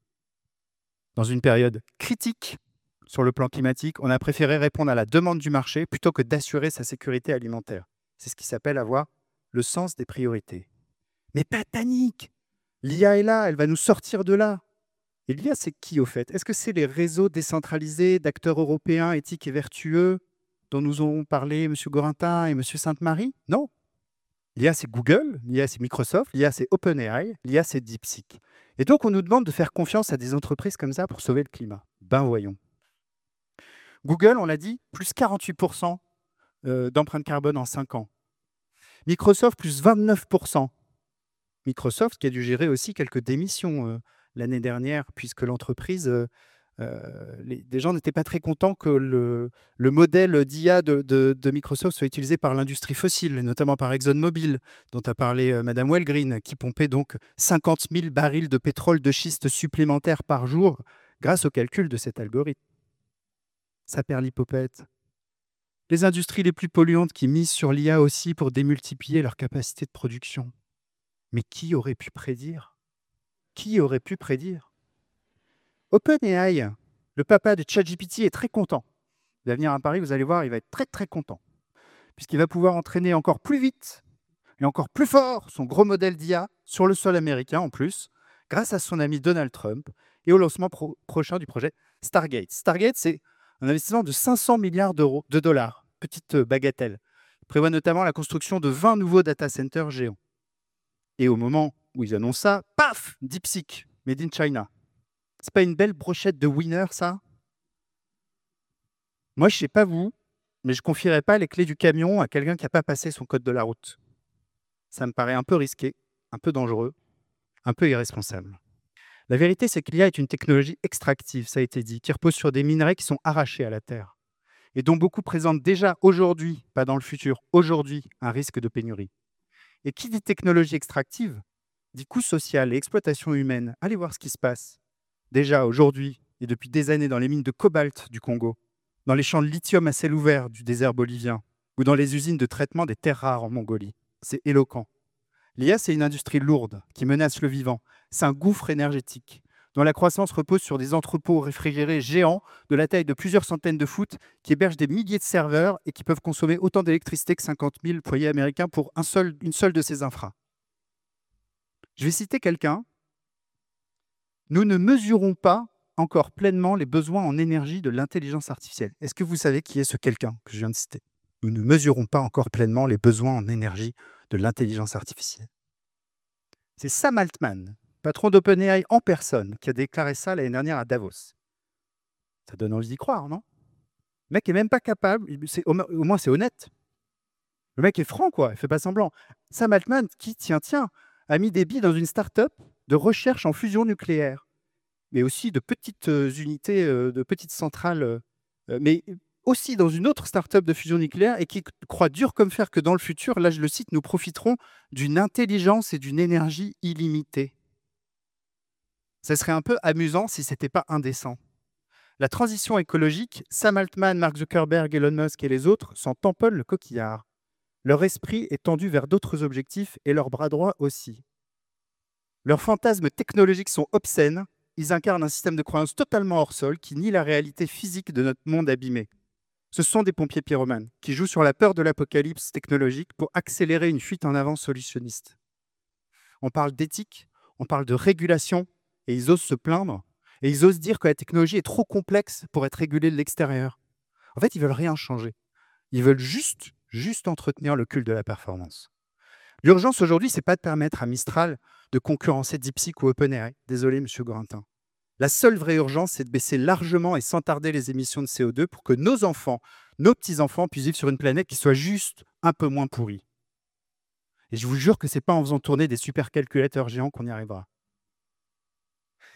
Dans une période critique sur le plan climatique, on a préféré répondre à la demande du marché plutôt que d'assurer sa sécurité alimentaire. C'est ce qui s'appelle avoir le sens des priorités. Mais pas de panique! L'I A est là, elle va nous sortir de là. Et l'I A, c'est qui au fait? Est-ce que c'est les réseaux décentralisés d'acteurs européens éthiques et vertueux dont nous ont parlé M. Gorintin et M. Sainte-Marie? Non. L'I A, c'est Google, l'I A, c'est Microsoft, l'I A, c'est OpenAI, l'I A, c'est DeepSeek. Et donc, on nous demande de faire confiance à des entreprises comme ça pour sauver le climat. Ben voyons. Google, on l'a dit, plus quarante-huit pour cent euh, d'empreinte carbone en cinq ans. Microsoft, plus vingt-neuf pour cent. Microsoft qui a dû gérer aussi quelques démissions euh, l'année dernière, puisque l'entreprise, euh, euh, les, des gens n'étaient pas très contents que le, le modèle d'I A de, de, de Microsoft soit utilisé par l'industrie fossile, et notamment par ExxonMobil, dont a parlé euh, Madame Wellgreen, qui pompait donc cinquante mille barils de pétrole de schiste supplémentaires par jour grâce au calcul de cet algorithme. Ça perd l'hypopète. Les industries les plus polluantes qui misent sur l'I A aussi pour démultiplier leur capacité de production. Mais qui aurait pu prédire? Qui aurait pu prédire? OpenAI, le papa de ChatGPT, est très content. Il va venir à Paris, vous allez voir, il va être très très content. Puisqu'il va pouvoir entraîner encore plus vite et encore plus fort son gros modèle d'I A sur le sol américain en plus, grâce à son ami Donald Trump et au lancement pro- prochain du projet Stargate. Stargate, c'est un investissement de cinq cents milliards d'euros, de dollars, petite bagatelle. Il prévoit notamment la construction de vingt nouveaux data centers géants. Et au moment où ils annoncent ça, paf, DeepSeek, made in China. C'est pas une belle brochette de winner, ça? Moi, je sais pas vous, mais je confierais pas les clés du camion à quelqu'un qui n'a pas passé son code de la route. Ça me paraît un peu risqué, un peu dangereux, un peu irresponsable. La vérité, c'est que l'I A est une technologie extractive, ça a été dit, qui repose sur des minerais qui sont arrachés à la Terre et dont beaucoup présentent déjà aujourd'hui, pas dans le futur, aujourd'hui, un risque de pénurie. Et qui dit technologie extractive, dit coût social et exploitation humaine. Allez voir ce qui se passe. Déjà aujourd'hui et depuis des années dans les mines de cobalt du Congo, dans les champs de lithium à ciel ouvert du désert bolivien ou dans les usines de traitement des terres rares en Mongolie. C'est éloquent. L'I A, c'est une industrie lourde qui menace le vivant. C'est un gouffre énergétique dont la croissance repose sur des entrepôts réfrigérés géants de la taille de plusieurs centaines de foot qui hébergent des milliers de serveurs et qui peuvent consommer autant d'électricité que cinquante mille foyers américains pour un seul, une seule de ces infras. Je vais citer quelqu'un. Nous ne mesurons pas encore pleinement les besoins en énergie de l'intelligence artificielle. Est-ce que vous savez qui est ce quelqu'un que je viens de citer? Nous ne mesurons pas encore pleinement les besoins en énergie de l'intelligence artificielle. C'est Sam Altman, patron d'OpenAI en personne, qui a déclaré ça l'année dernière à Davos. Ça donne envie d'y croire, non? Le mec est même pas capable, c'est, au, au moins c'est honnête. Le mec est franc, quoi, il fait pas semblant. Sam Altman, qui, tiens, tiens, a mis des billes dans une start-up de recherche en fusion nucléaire, mais aussi de petites euh, unités, euh, de petites centrales, euh, mais aussi dans une autre start-up de fusion nucléaire et qui croit dur comme fer que dans le futur, là je le cite, nous profiterons d'une intelligence et d'une énergie illimitée. Ça serait un peu amusant si ce n'était pas indécent. La transition écologique, Sam Altman, Mark Zuckerberg, Elon Musk et les autres s'en tamponnent le coquillard. Leur esprit est tendu vers d'autres objectifs et leurs bras droits aussi. Leurs fantasmes technologiques sont obscènes. Ils incarnent un système de croyance totalement hors sol qui nie la réalité physique de notre monde abîmé. Ce sont des pompiers pyromanes qui jouent sur la peur de l'apocalypse technologique pour accélérer une fuite en avant solutionniste. On parle d'éthique, on parle de régulation, et ils osent se plaindre, et ils osent dire que la technologie est trop complexe pour être régulée de l'extérieur. En fait, ils veulent rien changer. Ils veulent juste, juste entretenir le culte de la performance. L'urgence aujourd'hui, ce n'est pas de permettre à Mistral de concurrencer DeepSeek ou OpenAI. Désolé, monsieur Gorintin. La seule vraie urgence, c'est de baisser largement et sans tarder les émissions de C O deux pour que nos enfants, nos petits-enfants puissent vivre sur une planète qui soit juste un peu moins pourrie. Et je vous jure que ce n'est pas en faisant tourner des supercalculateurs géants qu'on y arrivera.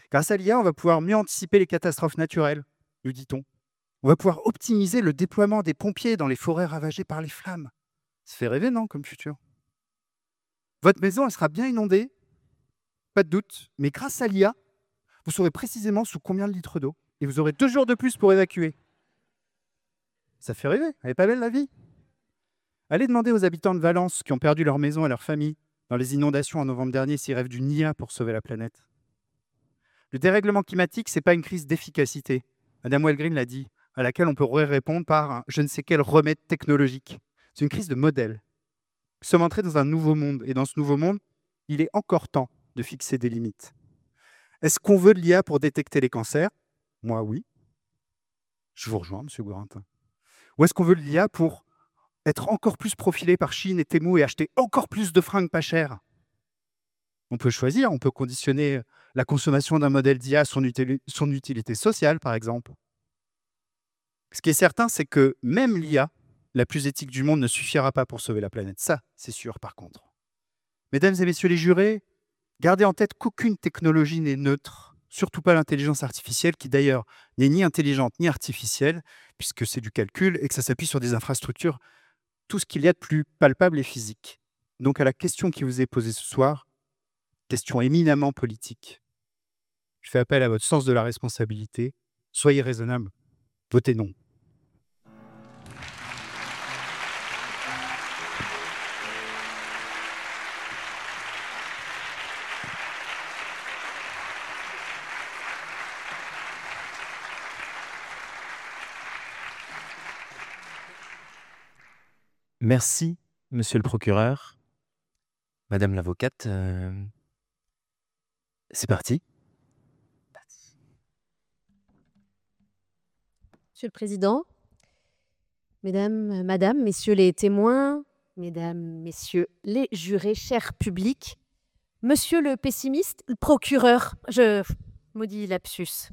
Grâce à l'I A, on va pouvoir mieux anticiper les catastrophes naturelles, nous dit-on. On va pouvoir optimiser le déploiement des pompiers dans les forêts ravagées par les flammes. Ça fait rêver, non, comme futur? Votre maison, elle sera bien inondée, pas de doute, mais grâce à l'I A, vous saurez précisément sous combien de litres d'eau et vous aurez deux jours de plus pour évacuer. Ça fait rêver, elle est pas belle la vie? Allez demander aux habitants de Valence qui ont perdu leur maison et leur famille dans les inondations en novembre dernier s'ils rêvent d'une I A pour sauver la planète. Le dérèglement climatique, ce n'est pas une crise d'efficacité. Madame Walgreen l'a dit, à laquelle on pourrait répondre par un je ne sais quel remède technologique. C'est une crise de modèle. Nous sommes entrés dans un nouveau monde, et dans ce nouveau monde, il est encore temps de fixer des limites. Est-ce qu'on veut de l'I A pour détecter les cancers? Moi, oui. Je vous rejoins, monsieur Gourentin. Ou est-ce qu'on veut de l'I A pour être encore plus profilé par Chine et Temu et acheter encore plus de fringues pas chères? On peut choisir, on peut conditionner la consommation d'un modèle d'I A à son, util- son utilité sociale, par exemple. Ce qui est certain, c'est que même l'I A, la plus éthique du monde, ne suffira pas pour sauver la planète. Ça, c'est sûr, par contre. Mesdames et messieurs les jurés, gardez en tête qu'aucune technologie n'est neutre, surtout pas l'intelligence artificielle, qui d'ailleurs n'est ni intelligente ni artificielle, puisque c'est du calcul et que ça s'appuie sur des infrastructures, tout ce qu'il y a de plus palpable et physique. Donc à la question qui vous est posée ce soir, question éminemment politique, je fais appel à votre sens de la responsabilité. Soyez raisonnable, votez non. Merci, monsieur le procureur. Madame l'avocate, euh, c'est parti. Monsieur le Président, Mesdames, Madame, Messieurs les témoins, Mesdames, Messieurs les jurés, chers publics, Monsieur le pessimiste, le procureur, je maudis lapsus.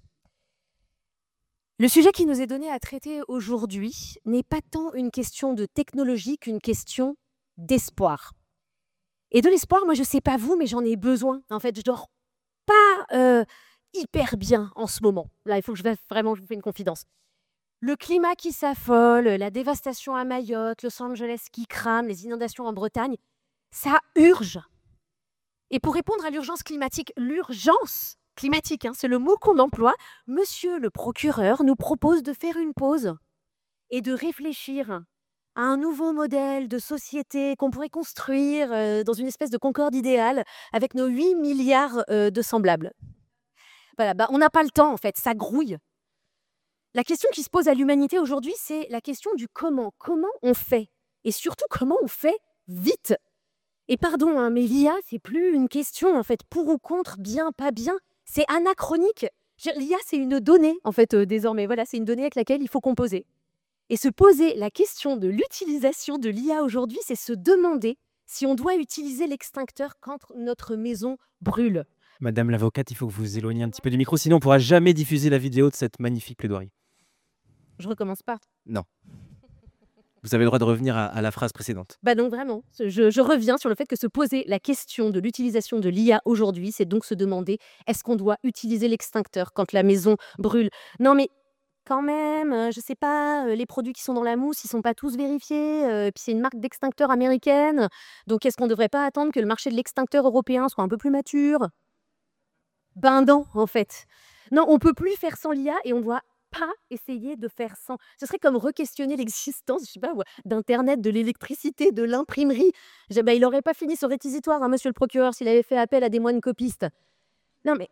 Le sujet qui nous est donné à traiter aujourd'hui n'est pas tant une question de technologie qu'une question d'espoir. Et de l'espoir, moi je sais pas vous, mais j'en ai besoin. En fait, je dors pas euh, hyper bien en ce moment. Là, il faut que je fasse vraiment, je vous fais une confidence. Le climat qui s'affole, la dévastation à Mayotte, Los Angeles qui crame, les inondations en Bretagne, ça urge. Et pour répondre à l'urgence climatique, l'urgence climatique, hein, c'est le mot qu'on emploie, monsieur le procureur nous propose de faire une pause et de réfléchir à un nouveau modèle de société qu'on pourrait construire euh, dans une espèce de concorde idéale avec nos huit milliards euh, de semblables. Voilà, bah, on n'a pas le temps en fait, ça grouille. La question qui se pose à l'humanité aujourd'hui, c'est la question du comment. Comment on fait? Et surtout, comment on fait vite? Et pardon, hein, mais l'I A, c'est plus une question, en fait, pour ou contre, bien, pas bien. C'est anachronique. L'I A, c'est une donnée, en fait, euh, désormais. Voilà, c'est une donnée avec laquelle il faut composer. Et se poser la question de l'utilisation de l'I A aujourd'hui, c'est se demander si on doit utiliser l'extincteur quand notre maison brûle. Madame l'avocate, il faut que vous vous éloigniez un petit peu du micro, sinon on ne pourra jamais diffuser la vidéo de cette magnifique plaidoirie. Je recommence pas. Non. Vous avez le droit de revenir à, à la phrase précédente. Bah donc vraiment, je, je reviens sur le fait que se poser la question de l'utilisation de l'I A aujourd'hui, c'est donc se demander est-ce qu'on doit utiliser l'extincteur quand la maison brûle? Non mais quand même, euh, je sais pas, euh, les produits qui sont dans la mousse, ils sont pas tous vérifiés, euh, puis c'est une marque d'extincteur américaine, donc est-ce qu'on devrait pas attendre que le marché de l'extincteur européen soit un peu plus mature? Ben non, en fait. Non, on peut plus faire sans l'I A et on doit pas essayer de faire sans. Ce serait comme re-questionner l'existence, je sais pas, ouais, d'Internet, de l'électricité, de l'imprimerie. Je- bah, il aurait pas fini son réquisitoire, hein, monsieur le procureur, s'il avait fait appel à des moines copistes. Non, mais.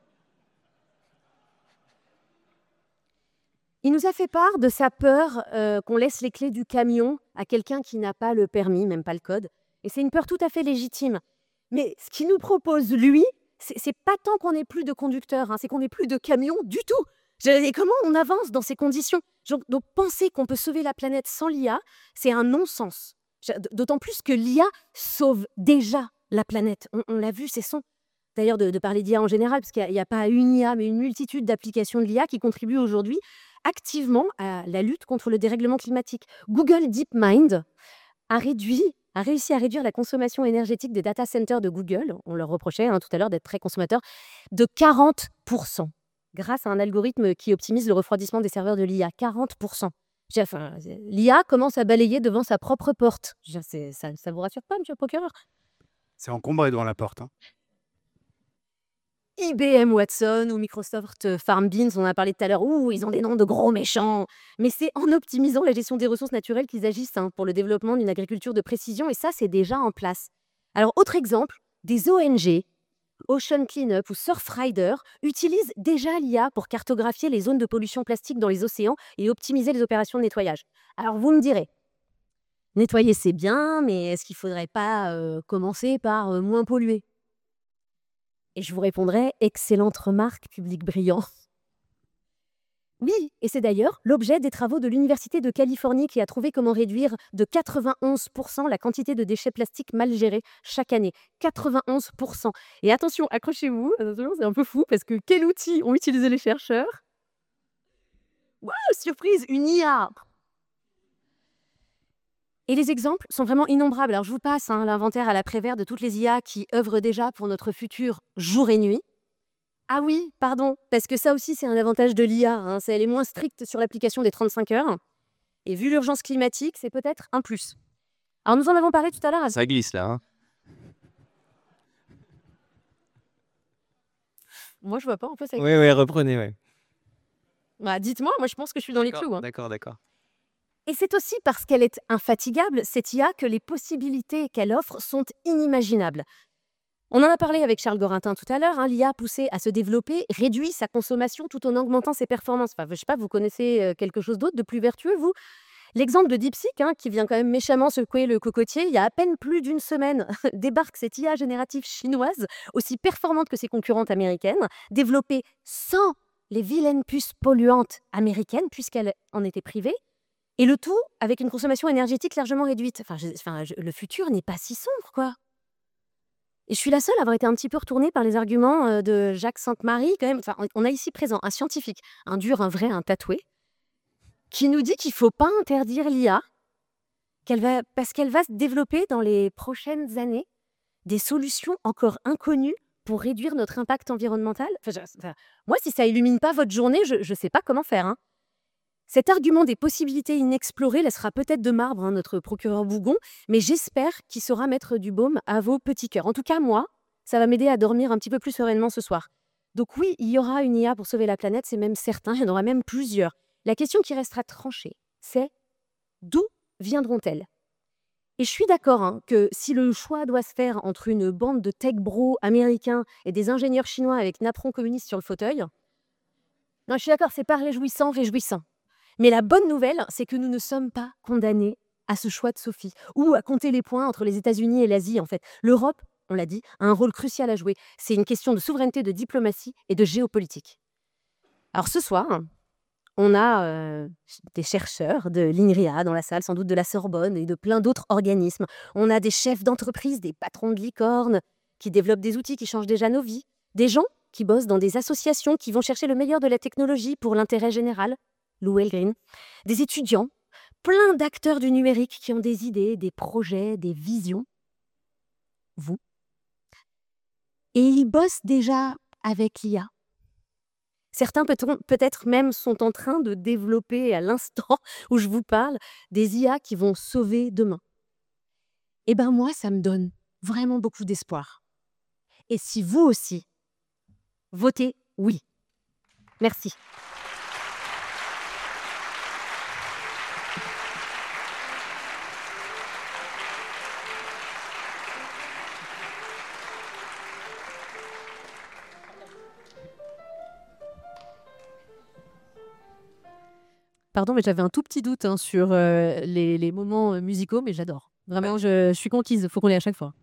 Il nous a fait part de sa peur euh, qu'on laisse les clés du camion à quelqu'un qui n'a pas le permis, même pas le code. Et c'est une peur tout à fait légitime. Mais ce qu'il nous propose, lui, c'est c'est pas tant qu'on n'ait plus de conducteurs, hein, c'est qu'on n'ait plus de camions du tout. Je- Et comment on avance dans ces conditions? Donc, donc, penser qu'on peut sauver la planète sans l'I A, c'est un non-sens. Je- D'autant plus que l'I A sauve déjà la planète. On, on l'a vu, c'est son. D'ailleurs, de, de parler d'I A en général, parce qu'il n'y a, il y a pas une I A, mais une multitude d'applications de l'I A qui contribuent aujourd'hui activement à la lutte contre le dérèglement climatique. Google DeepMind a réduit a réussi à réduire la consommation énergétique des data centers de Google, on leur reprochait hein, tout à l'heure d'être très consommateurs, de quarante pour cent grâce à un algorithme qui optimise le refroidissement des serveurs de l'I A. quarante pour cent. J'ai- Enfin, L'I A commence à balayer devant sa propre porte. Je- c'est- Ça ne vous rassure pas, monsieur le procureur? C'est encombré devant la porte, hein. I B M Watson ou Microsoft euh, FarmBeans, on en a parlé tout à l'heure, ouh, ils ont des noms de gros méchants. Mais c'est en optimisant la gestion des ressources naturelles qu'ils agissent hein, pour le développement d'une agriculture de précision, et ça, c'est déjà en place. Alors, autre exemple, des O N G, Ocean Cleanup ou Surfrider, utilisent déjà l'I A pour cartographier les zones de pollution plastique dans les océans et optimiser les opérations de nettoyage. Alors, vous me direz, nettoyer c'est bien, mais est-ce qu'il ne faudrait pas euh, commencer par euh, moins polluer? Et je vous répondrai, excellente remarque, public brillant. Oui, et c'est d'ailleurs l'objet des travaux de l'Université de Californie qui a trouvé comment réduire de quatre-vingt-onze pour cent la quantité de déchets plastiques mal gérés chaque année. quatre-vingt-onze pour cent. Et attention, accrochez-vous, attention, c'est un peu fou parce que quel outil ont utilisé les chercheurs? Waouh, surprise, une I A! Et les exemples sont vraiment innombrables. Alors je vous passe hein, l'inventaire à l'après-vert de toutes les I A qui œuvrent déjà pour notre futur jour et nuit. Ah oui, pardon, parce que ça aussi c'est un avantage de l'I A, hein, c'est elle est moins stricte sur l'application des trente-cinq heures. Et vu l'urgence climatique, c'est peut-être un plus. Alors nous en avons parlé tout à l'heure. à- Ça glisse là. Hein. Moi je vois pas, en fait, ça... Oui, oui, reprenez, ouais. Bah, dites-moi, moi je pense que je suis dans les D'accord, clous. hein. d'accord, d'accord. Et c'est aussi parce qu'elle est infatigable, cette I A, que les possibilités qu'elle offre sont inimaginables. On en a parlé avec Charles Gorintin tout à l'heure, hein, l'I A poussée à se développer réduit sa consommation tout en augmentant ses performances. Enfin, je sais pas, vous connaissez euh, quelque chose d'autre de plus vertueux, vous? L'exemple de DeepSeek, hein, qui vient quand même méchamment secouer le cocotier, il y a à peine plus d'une semaine, débarque cette I A générative chinoise, aussi performante que ses concurrentes américaines, développée sans les vilaines puces polluantes américaines, puisqu'elle en était privée, et le tout avec une consommation énergétique largement réduite. Enfin, je- enfin, je- le futur n'est pas si sombre, quoi. Et je suis la seule à avoir été un petit peu retournée par les arguments euh, de Jacques Sainte-Marie, quand même. Enfin, on- on a ici présent un scientifique, un dur, un vrai, un tatoué, qui nous dit qu'il ne faut pas interdire l'I A, qu'elle va, parce qu'elle va se développer dans les prochaines années des solutions encore inconnues pour réduire notre impact environnemental. Enfin, je- enfin, moi, si ça illumine pas votre journée, je ne sais pas comment faire. hein. Cet argument des possibilités inexplorées laissera peut-être de marbre hein, notre procureur Bougon, mais j'espère qu'il saura mettre du baume à vos petits cœurs. En tout cas, moi, ça va m'aider à dormir un petit peu plus sereinement ce soir. Donc oui, il y aura une I A pour sauver la planète, c'est même certain, il y en aura même plusieurs. La question qui restera tranchée, c'est d'où viendront-elles? Et je suis d'accord hein, que si le choix doit se faire entre une bande de tech bros américains et des ingénieurs chinois avec napperon communiste sur le fauteuil, non, je suis d'accord, c'est pas réjouissant, réjouissant. Mais la bonne nouvelle, c'est que nous ne sommes pas condamnés à ce choix de Sophie, ou à compter les points entre les États-Unis et l'Asie, en fait. L'Europe, on l'a dit, a un rôle crucial à jouer. C'est une question de souveraineté, de diplomatie et de géopolitique. Alors ce soir, on a euh, des chercheurs de l'INRIA dans la salle, sans doute de la Sorbonne et de plein d'autres organismes. On a des chefs d'entreprise, des patrons de licorne, qui développent des outils qui changent déjà nos vies. Des gens qui bossent dans des associations qui vont chercher le meilleur de la technologie pour l'intérêt général. Lou Green, des étudiants, plein d'acteurs du numérique qui ont des idées, des projets, des visions. Vous. Et ils bossent déjà avec l'I A. Certains peut- peut-être même sont en train de développer à l'instant où je vous parle des I A qui vont sauver demain. Eh bien moi, ça me donne vraiment beaucoup d'espoir. Et si vous aussi, votez oui. Merci. Pardon, mais j'avais un tout petit doute hein, sur euh, les, les moments euh, musicaux, mais j'adore. Vraiment, je, je suis conquise. Il faut qu'on l'ait à chaque fois.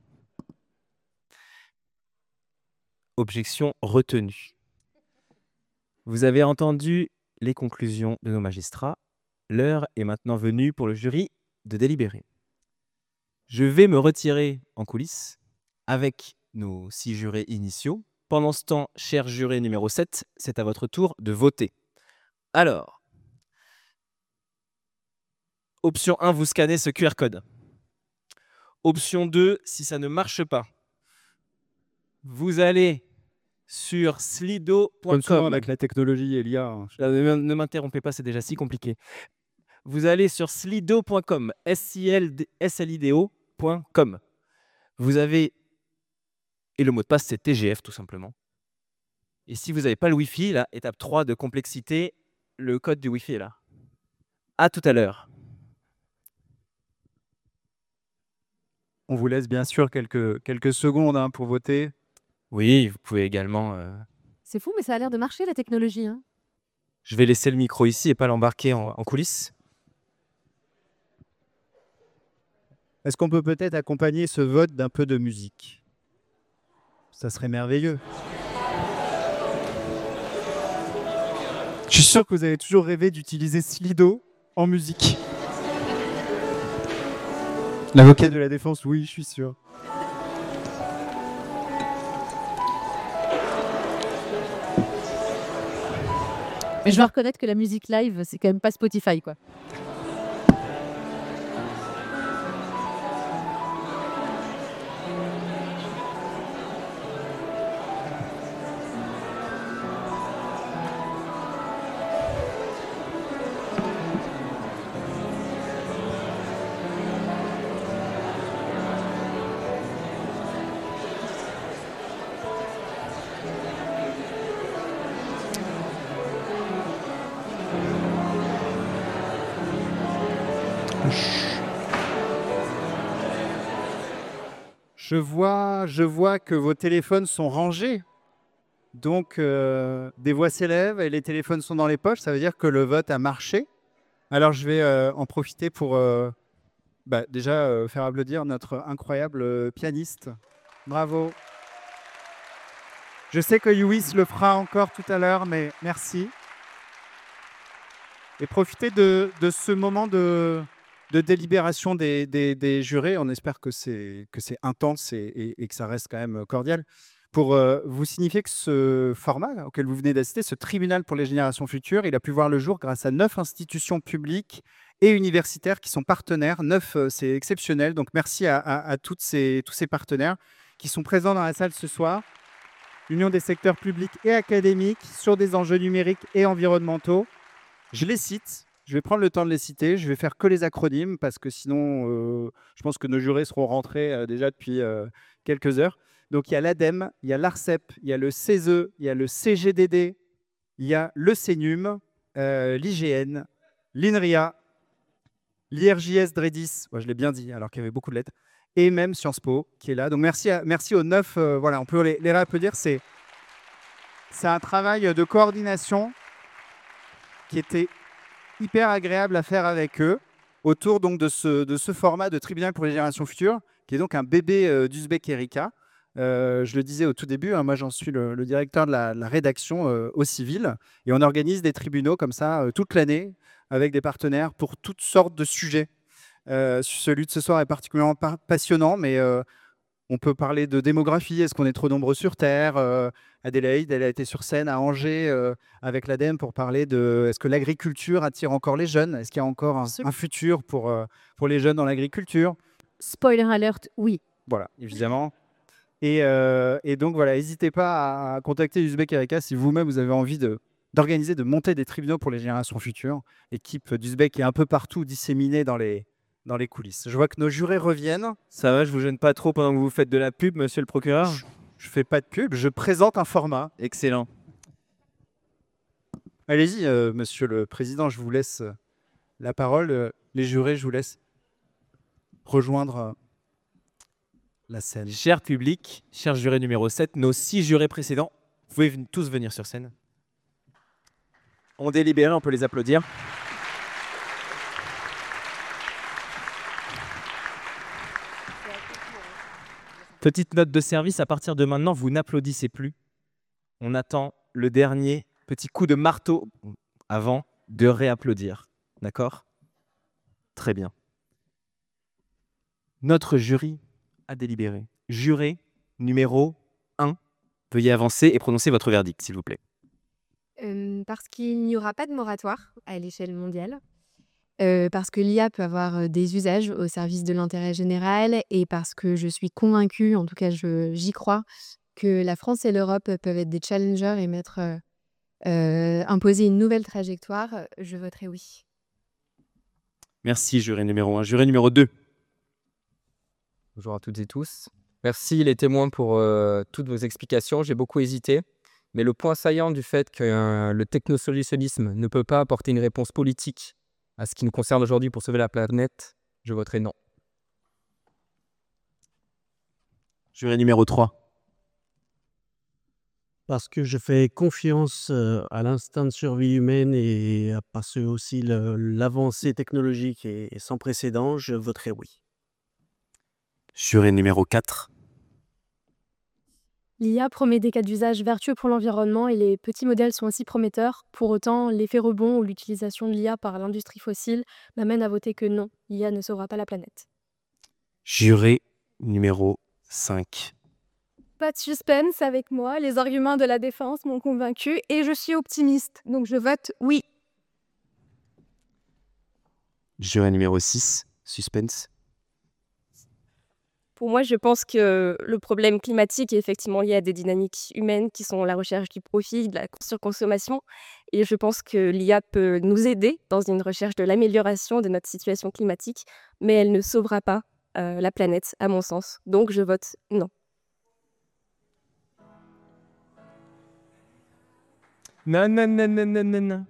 Objection retenue. Vous avez entendu les conclusions de nos magistrats. L'heure est maintenant venue pour le jury de délibérer. Je vais me retirer en coulisses avec nos six jurés initiaux. Pendant ce temps, cher juré numéro sept, c'est à votre tour de voter. Alors, option un, vous scannez ce Q R code. Option deux, si ça ne marche pas, vous allez sur slido point Comme souvent com. avec la technologie et l'I A. hein. Euh, Ne ne m'interrompez pas, c'est déjà si compliqué. Vous allez sur slido point com, S I L I D O point com. Vous avez, et le mot de passe, c'est T G F tout simplement. Et si vous n'avez pas le Wi-Fi, là, étape trois de complexité, le code du Wi-Fi est là. À tout à l'heure. On vous laisse bien sûr quelques, quelques secondes hein, pour voter. Oui, vous pouvez également... euh, C'est fou, mais ça a l'air de marcher, la technologie. hein. Je vais laisser le micro ici et pas l'embarquer en, en coulisses. Est-ce qu'on peut peut-être accompagner ce vote d'un peu de musique? Ça serait merveilleux. Je suis sûr que vous avez toujours rêvé d'utiliser Slido en musique. L'avocat de la défense, oui, je suis sûr. Mais je dois reconnaître que la musique live, c'est quand même pas Spotify, quoi. Je vois, je vois que vos téléphones sont rangés. Donc, euh, des voix s'élèvent et les téléphones sont dans les poches. Ça veut dire que le vote a marché. Alors, je vais euh, en profiter pour euh, bah, déjà euh, faire applaudir notre incroyable euh, pianiste. Bravo. Je sais que Youis le fera encore tout à l'heure, mais merci. Et profitez de, de ce moment de, de délibération des, des- des jurés. On espère que c'est que c'est intense et, et- et que ça reste quand même cordial. Pour euh, vous signifier que ce format auquel vous venez d'assister, ce tribunal pour les générations futures, il a pu voir le jour grâce à neuf institutions publiques et universitaires qui sont partenaires. Neuf, euh, c'est exceptionnel. Donc merci à, à- à toutes ces, tous ces partenaires qui sont présents dans la salle ce soir. L'Union des secteurs publics et académiques sur des enjeux numériques et environnementaux. Je les cite, je vais prendre le temps de les citer, je vais faire que les acronymes parce que sinon, euh, je pense que nos jurés seront rentrés euh, déjà depuis euh, quelques heures. Donc il y a l'ADEME, il y a l'ARCEP, il y a le C E S E, il y a le C G D D, il y a le CENUM, euh, l'I G N, l'INRIA, l'I R J S Dredis, ouais, je l'ai bien dit alors qu'il y avait beaucoup de lettres, et même Sciences Po qui est là. Donc merci, à- merci aux neuf, euh, voilà, on peut les, les réapplaudir. C'est c'est un travail de coordination qui était hyper agréable à faire avec eux autour donc de ce, de ce format de tribunal pour les générations futures, qui est donc un bébé euh, d'Uzbek Erika. Euh, je le disais au tout début, hein, moi j'en suis le, le directeur de la, la rédaction euh, au civil, et on organise des tribunaux comme ça euh, toute l'année avec des partenaires pour toutes sortes de sujets. Euh, celui de ce soir est particulièrement pa- passionnant, mais euh, on peut parler de démographie. Est-ce qu'on est trop nombreux sur Terre? Euh, Adélaïde, elle a été sur scène à Angers euh, avec l'ADEME pour parler de est-ce que l'agriculture attire encore les jeunes? Est-ce qu'il y a encore un, Ce- un futur pour, euh, pour les jeunes dans l'agriculture? Spoiler alert, oui. Voilà, évidemment. Et, euh, et donc, voilà, n'hésitez pas à contacter Uzbek Erika si vous-même vous avez envie de, d'organiser, de monter des tribunaux pour les générations futures. L'équipe d'Uzbek est un peu partout disséminée dans les, dans les coulisses. Je vois que nos jurés reviennent. Ça va, je vous gêne pas trop pendant que vous faites de la pub, monsieur le procureur? Je fais pas de pub, je présente un format. Excellent. Allez-y, euh, monsieur le président, je vous laisse euh, la parole. Euh, les jurés, je vous laisse rejoindre euh, la scène. Cher public, cher juré numéro sept, nos six jurés précédents, vous pouvez ven- tous venir sur scène. On délibéré, on peut les applaudir. Petite note de service, à partir de maintenant, vous n'applaudissez plus. On attend le dernier petit coup de marteau avant de réapplaudir. D'accord? Très bien. Notre jury a délibéré. Juré numéro un, veuillez avancer et prononcer votre verdict, s'il vous plaît. Euh, parce qu'il n'y aura pas de moratoire à l'échelle mondiale. euh, parce que l'I A peut avoir euh, des usages au service de l'intérêt général et parce que je suis convaincue, en tout cas je- j'y crois, que la France et l'Europe peuvent être des challengers et mettre, euh, euh, imposer une nouvelle trajectoire. euh, Je voterai oui. Merci, juré numéro un. Juré numéro deux. Bonjour à toutes et tous. Merci les témoins pour euh, toutes vos explications. J'ai beaucoup hésité, mais le point saillant du fait que euh, le technosolutionnisme ne peut pas apporter une réponse politique à ce qui nous concerne aujourd'hui pour sauver la planète, je voterai non. Juré numéro trois. Parce que je fais confiance euh, à l'instinct de survie humaine et à- parce que aussi le- l'avancée technologique est, est sans précédent, je voterai oui. Juré numéro quatre. L'I A promet des cas d'usage vertueux pour l'environnement et les petits modèles sont aussi prometteurs. Pour autant, l'effet rebond ou l'utilisation de l'I A par l'industrie fossile m'amène à voter que non, l'I A ne sauvera pas la planète. Juré numéro cinq. Pas de suspense avec moi, les arguments de la défense m'ont convaincu et je suis optimiste, donc je vote oui. Juré numéro six. Suspense. Pour moi, je pense que le problème climatique est effectivement lié à des dynamiques humaines qui sont la recherche du profit, de la surconsommation. Et je pense que l'I A peut nous aider dans une recherche de l'amélioration de notre situation climatique, mais elle ne sauvera pas euh, la planète, à mon sens. Donc je vote non. Non, non, non, non, non, non, non.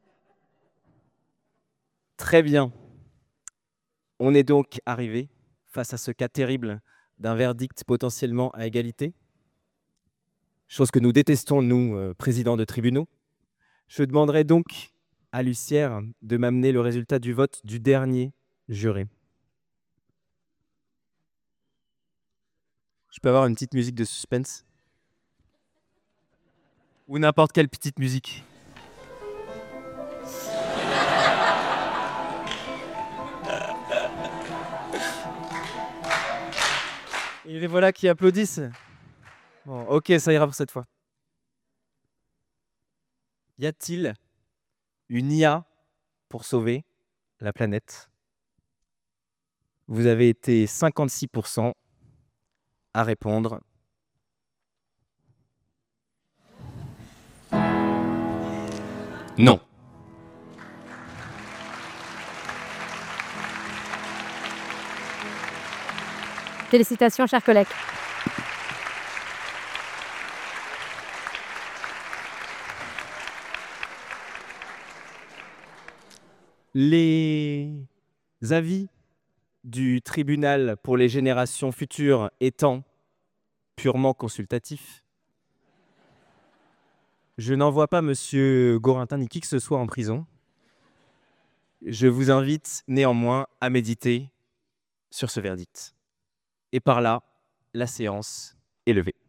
Très bien. On est donc arrivé face à ce cas terrible d'un verdict potentiellement à égalité. Chose que nous détestons, nous, euh, présidents de tribunaux. Je demanderai donc à Lucière de m'amener le résultat du vote du dernier juré. Je peux avoir une petite musique de suspense? Ou n'importe quelle petite musique. Et les voilà qui applaudissent. Bon, ok, ça ira pour cette fois. Y a-t-il une I A pour sauver la planète? Vous avez été cinquante-six pour cent à répondre. Non. Félicitations, chers collègues. Les avis du tribunal pour les générations futures étant purement consultatifs, je n'envoie pas Monsieur Gorintin ni qui que ce soit en prison. Je vous invite néanmoins à méditer sur ce verdict. Et par là, la séance est levée.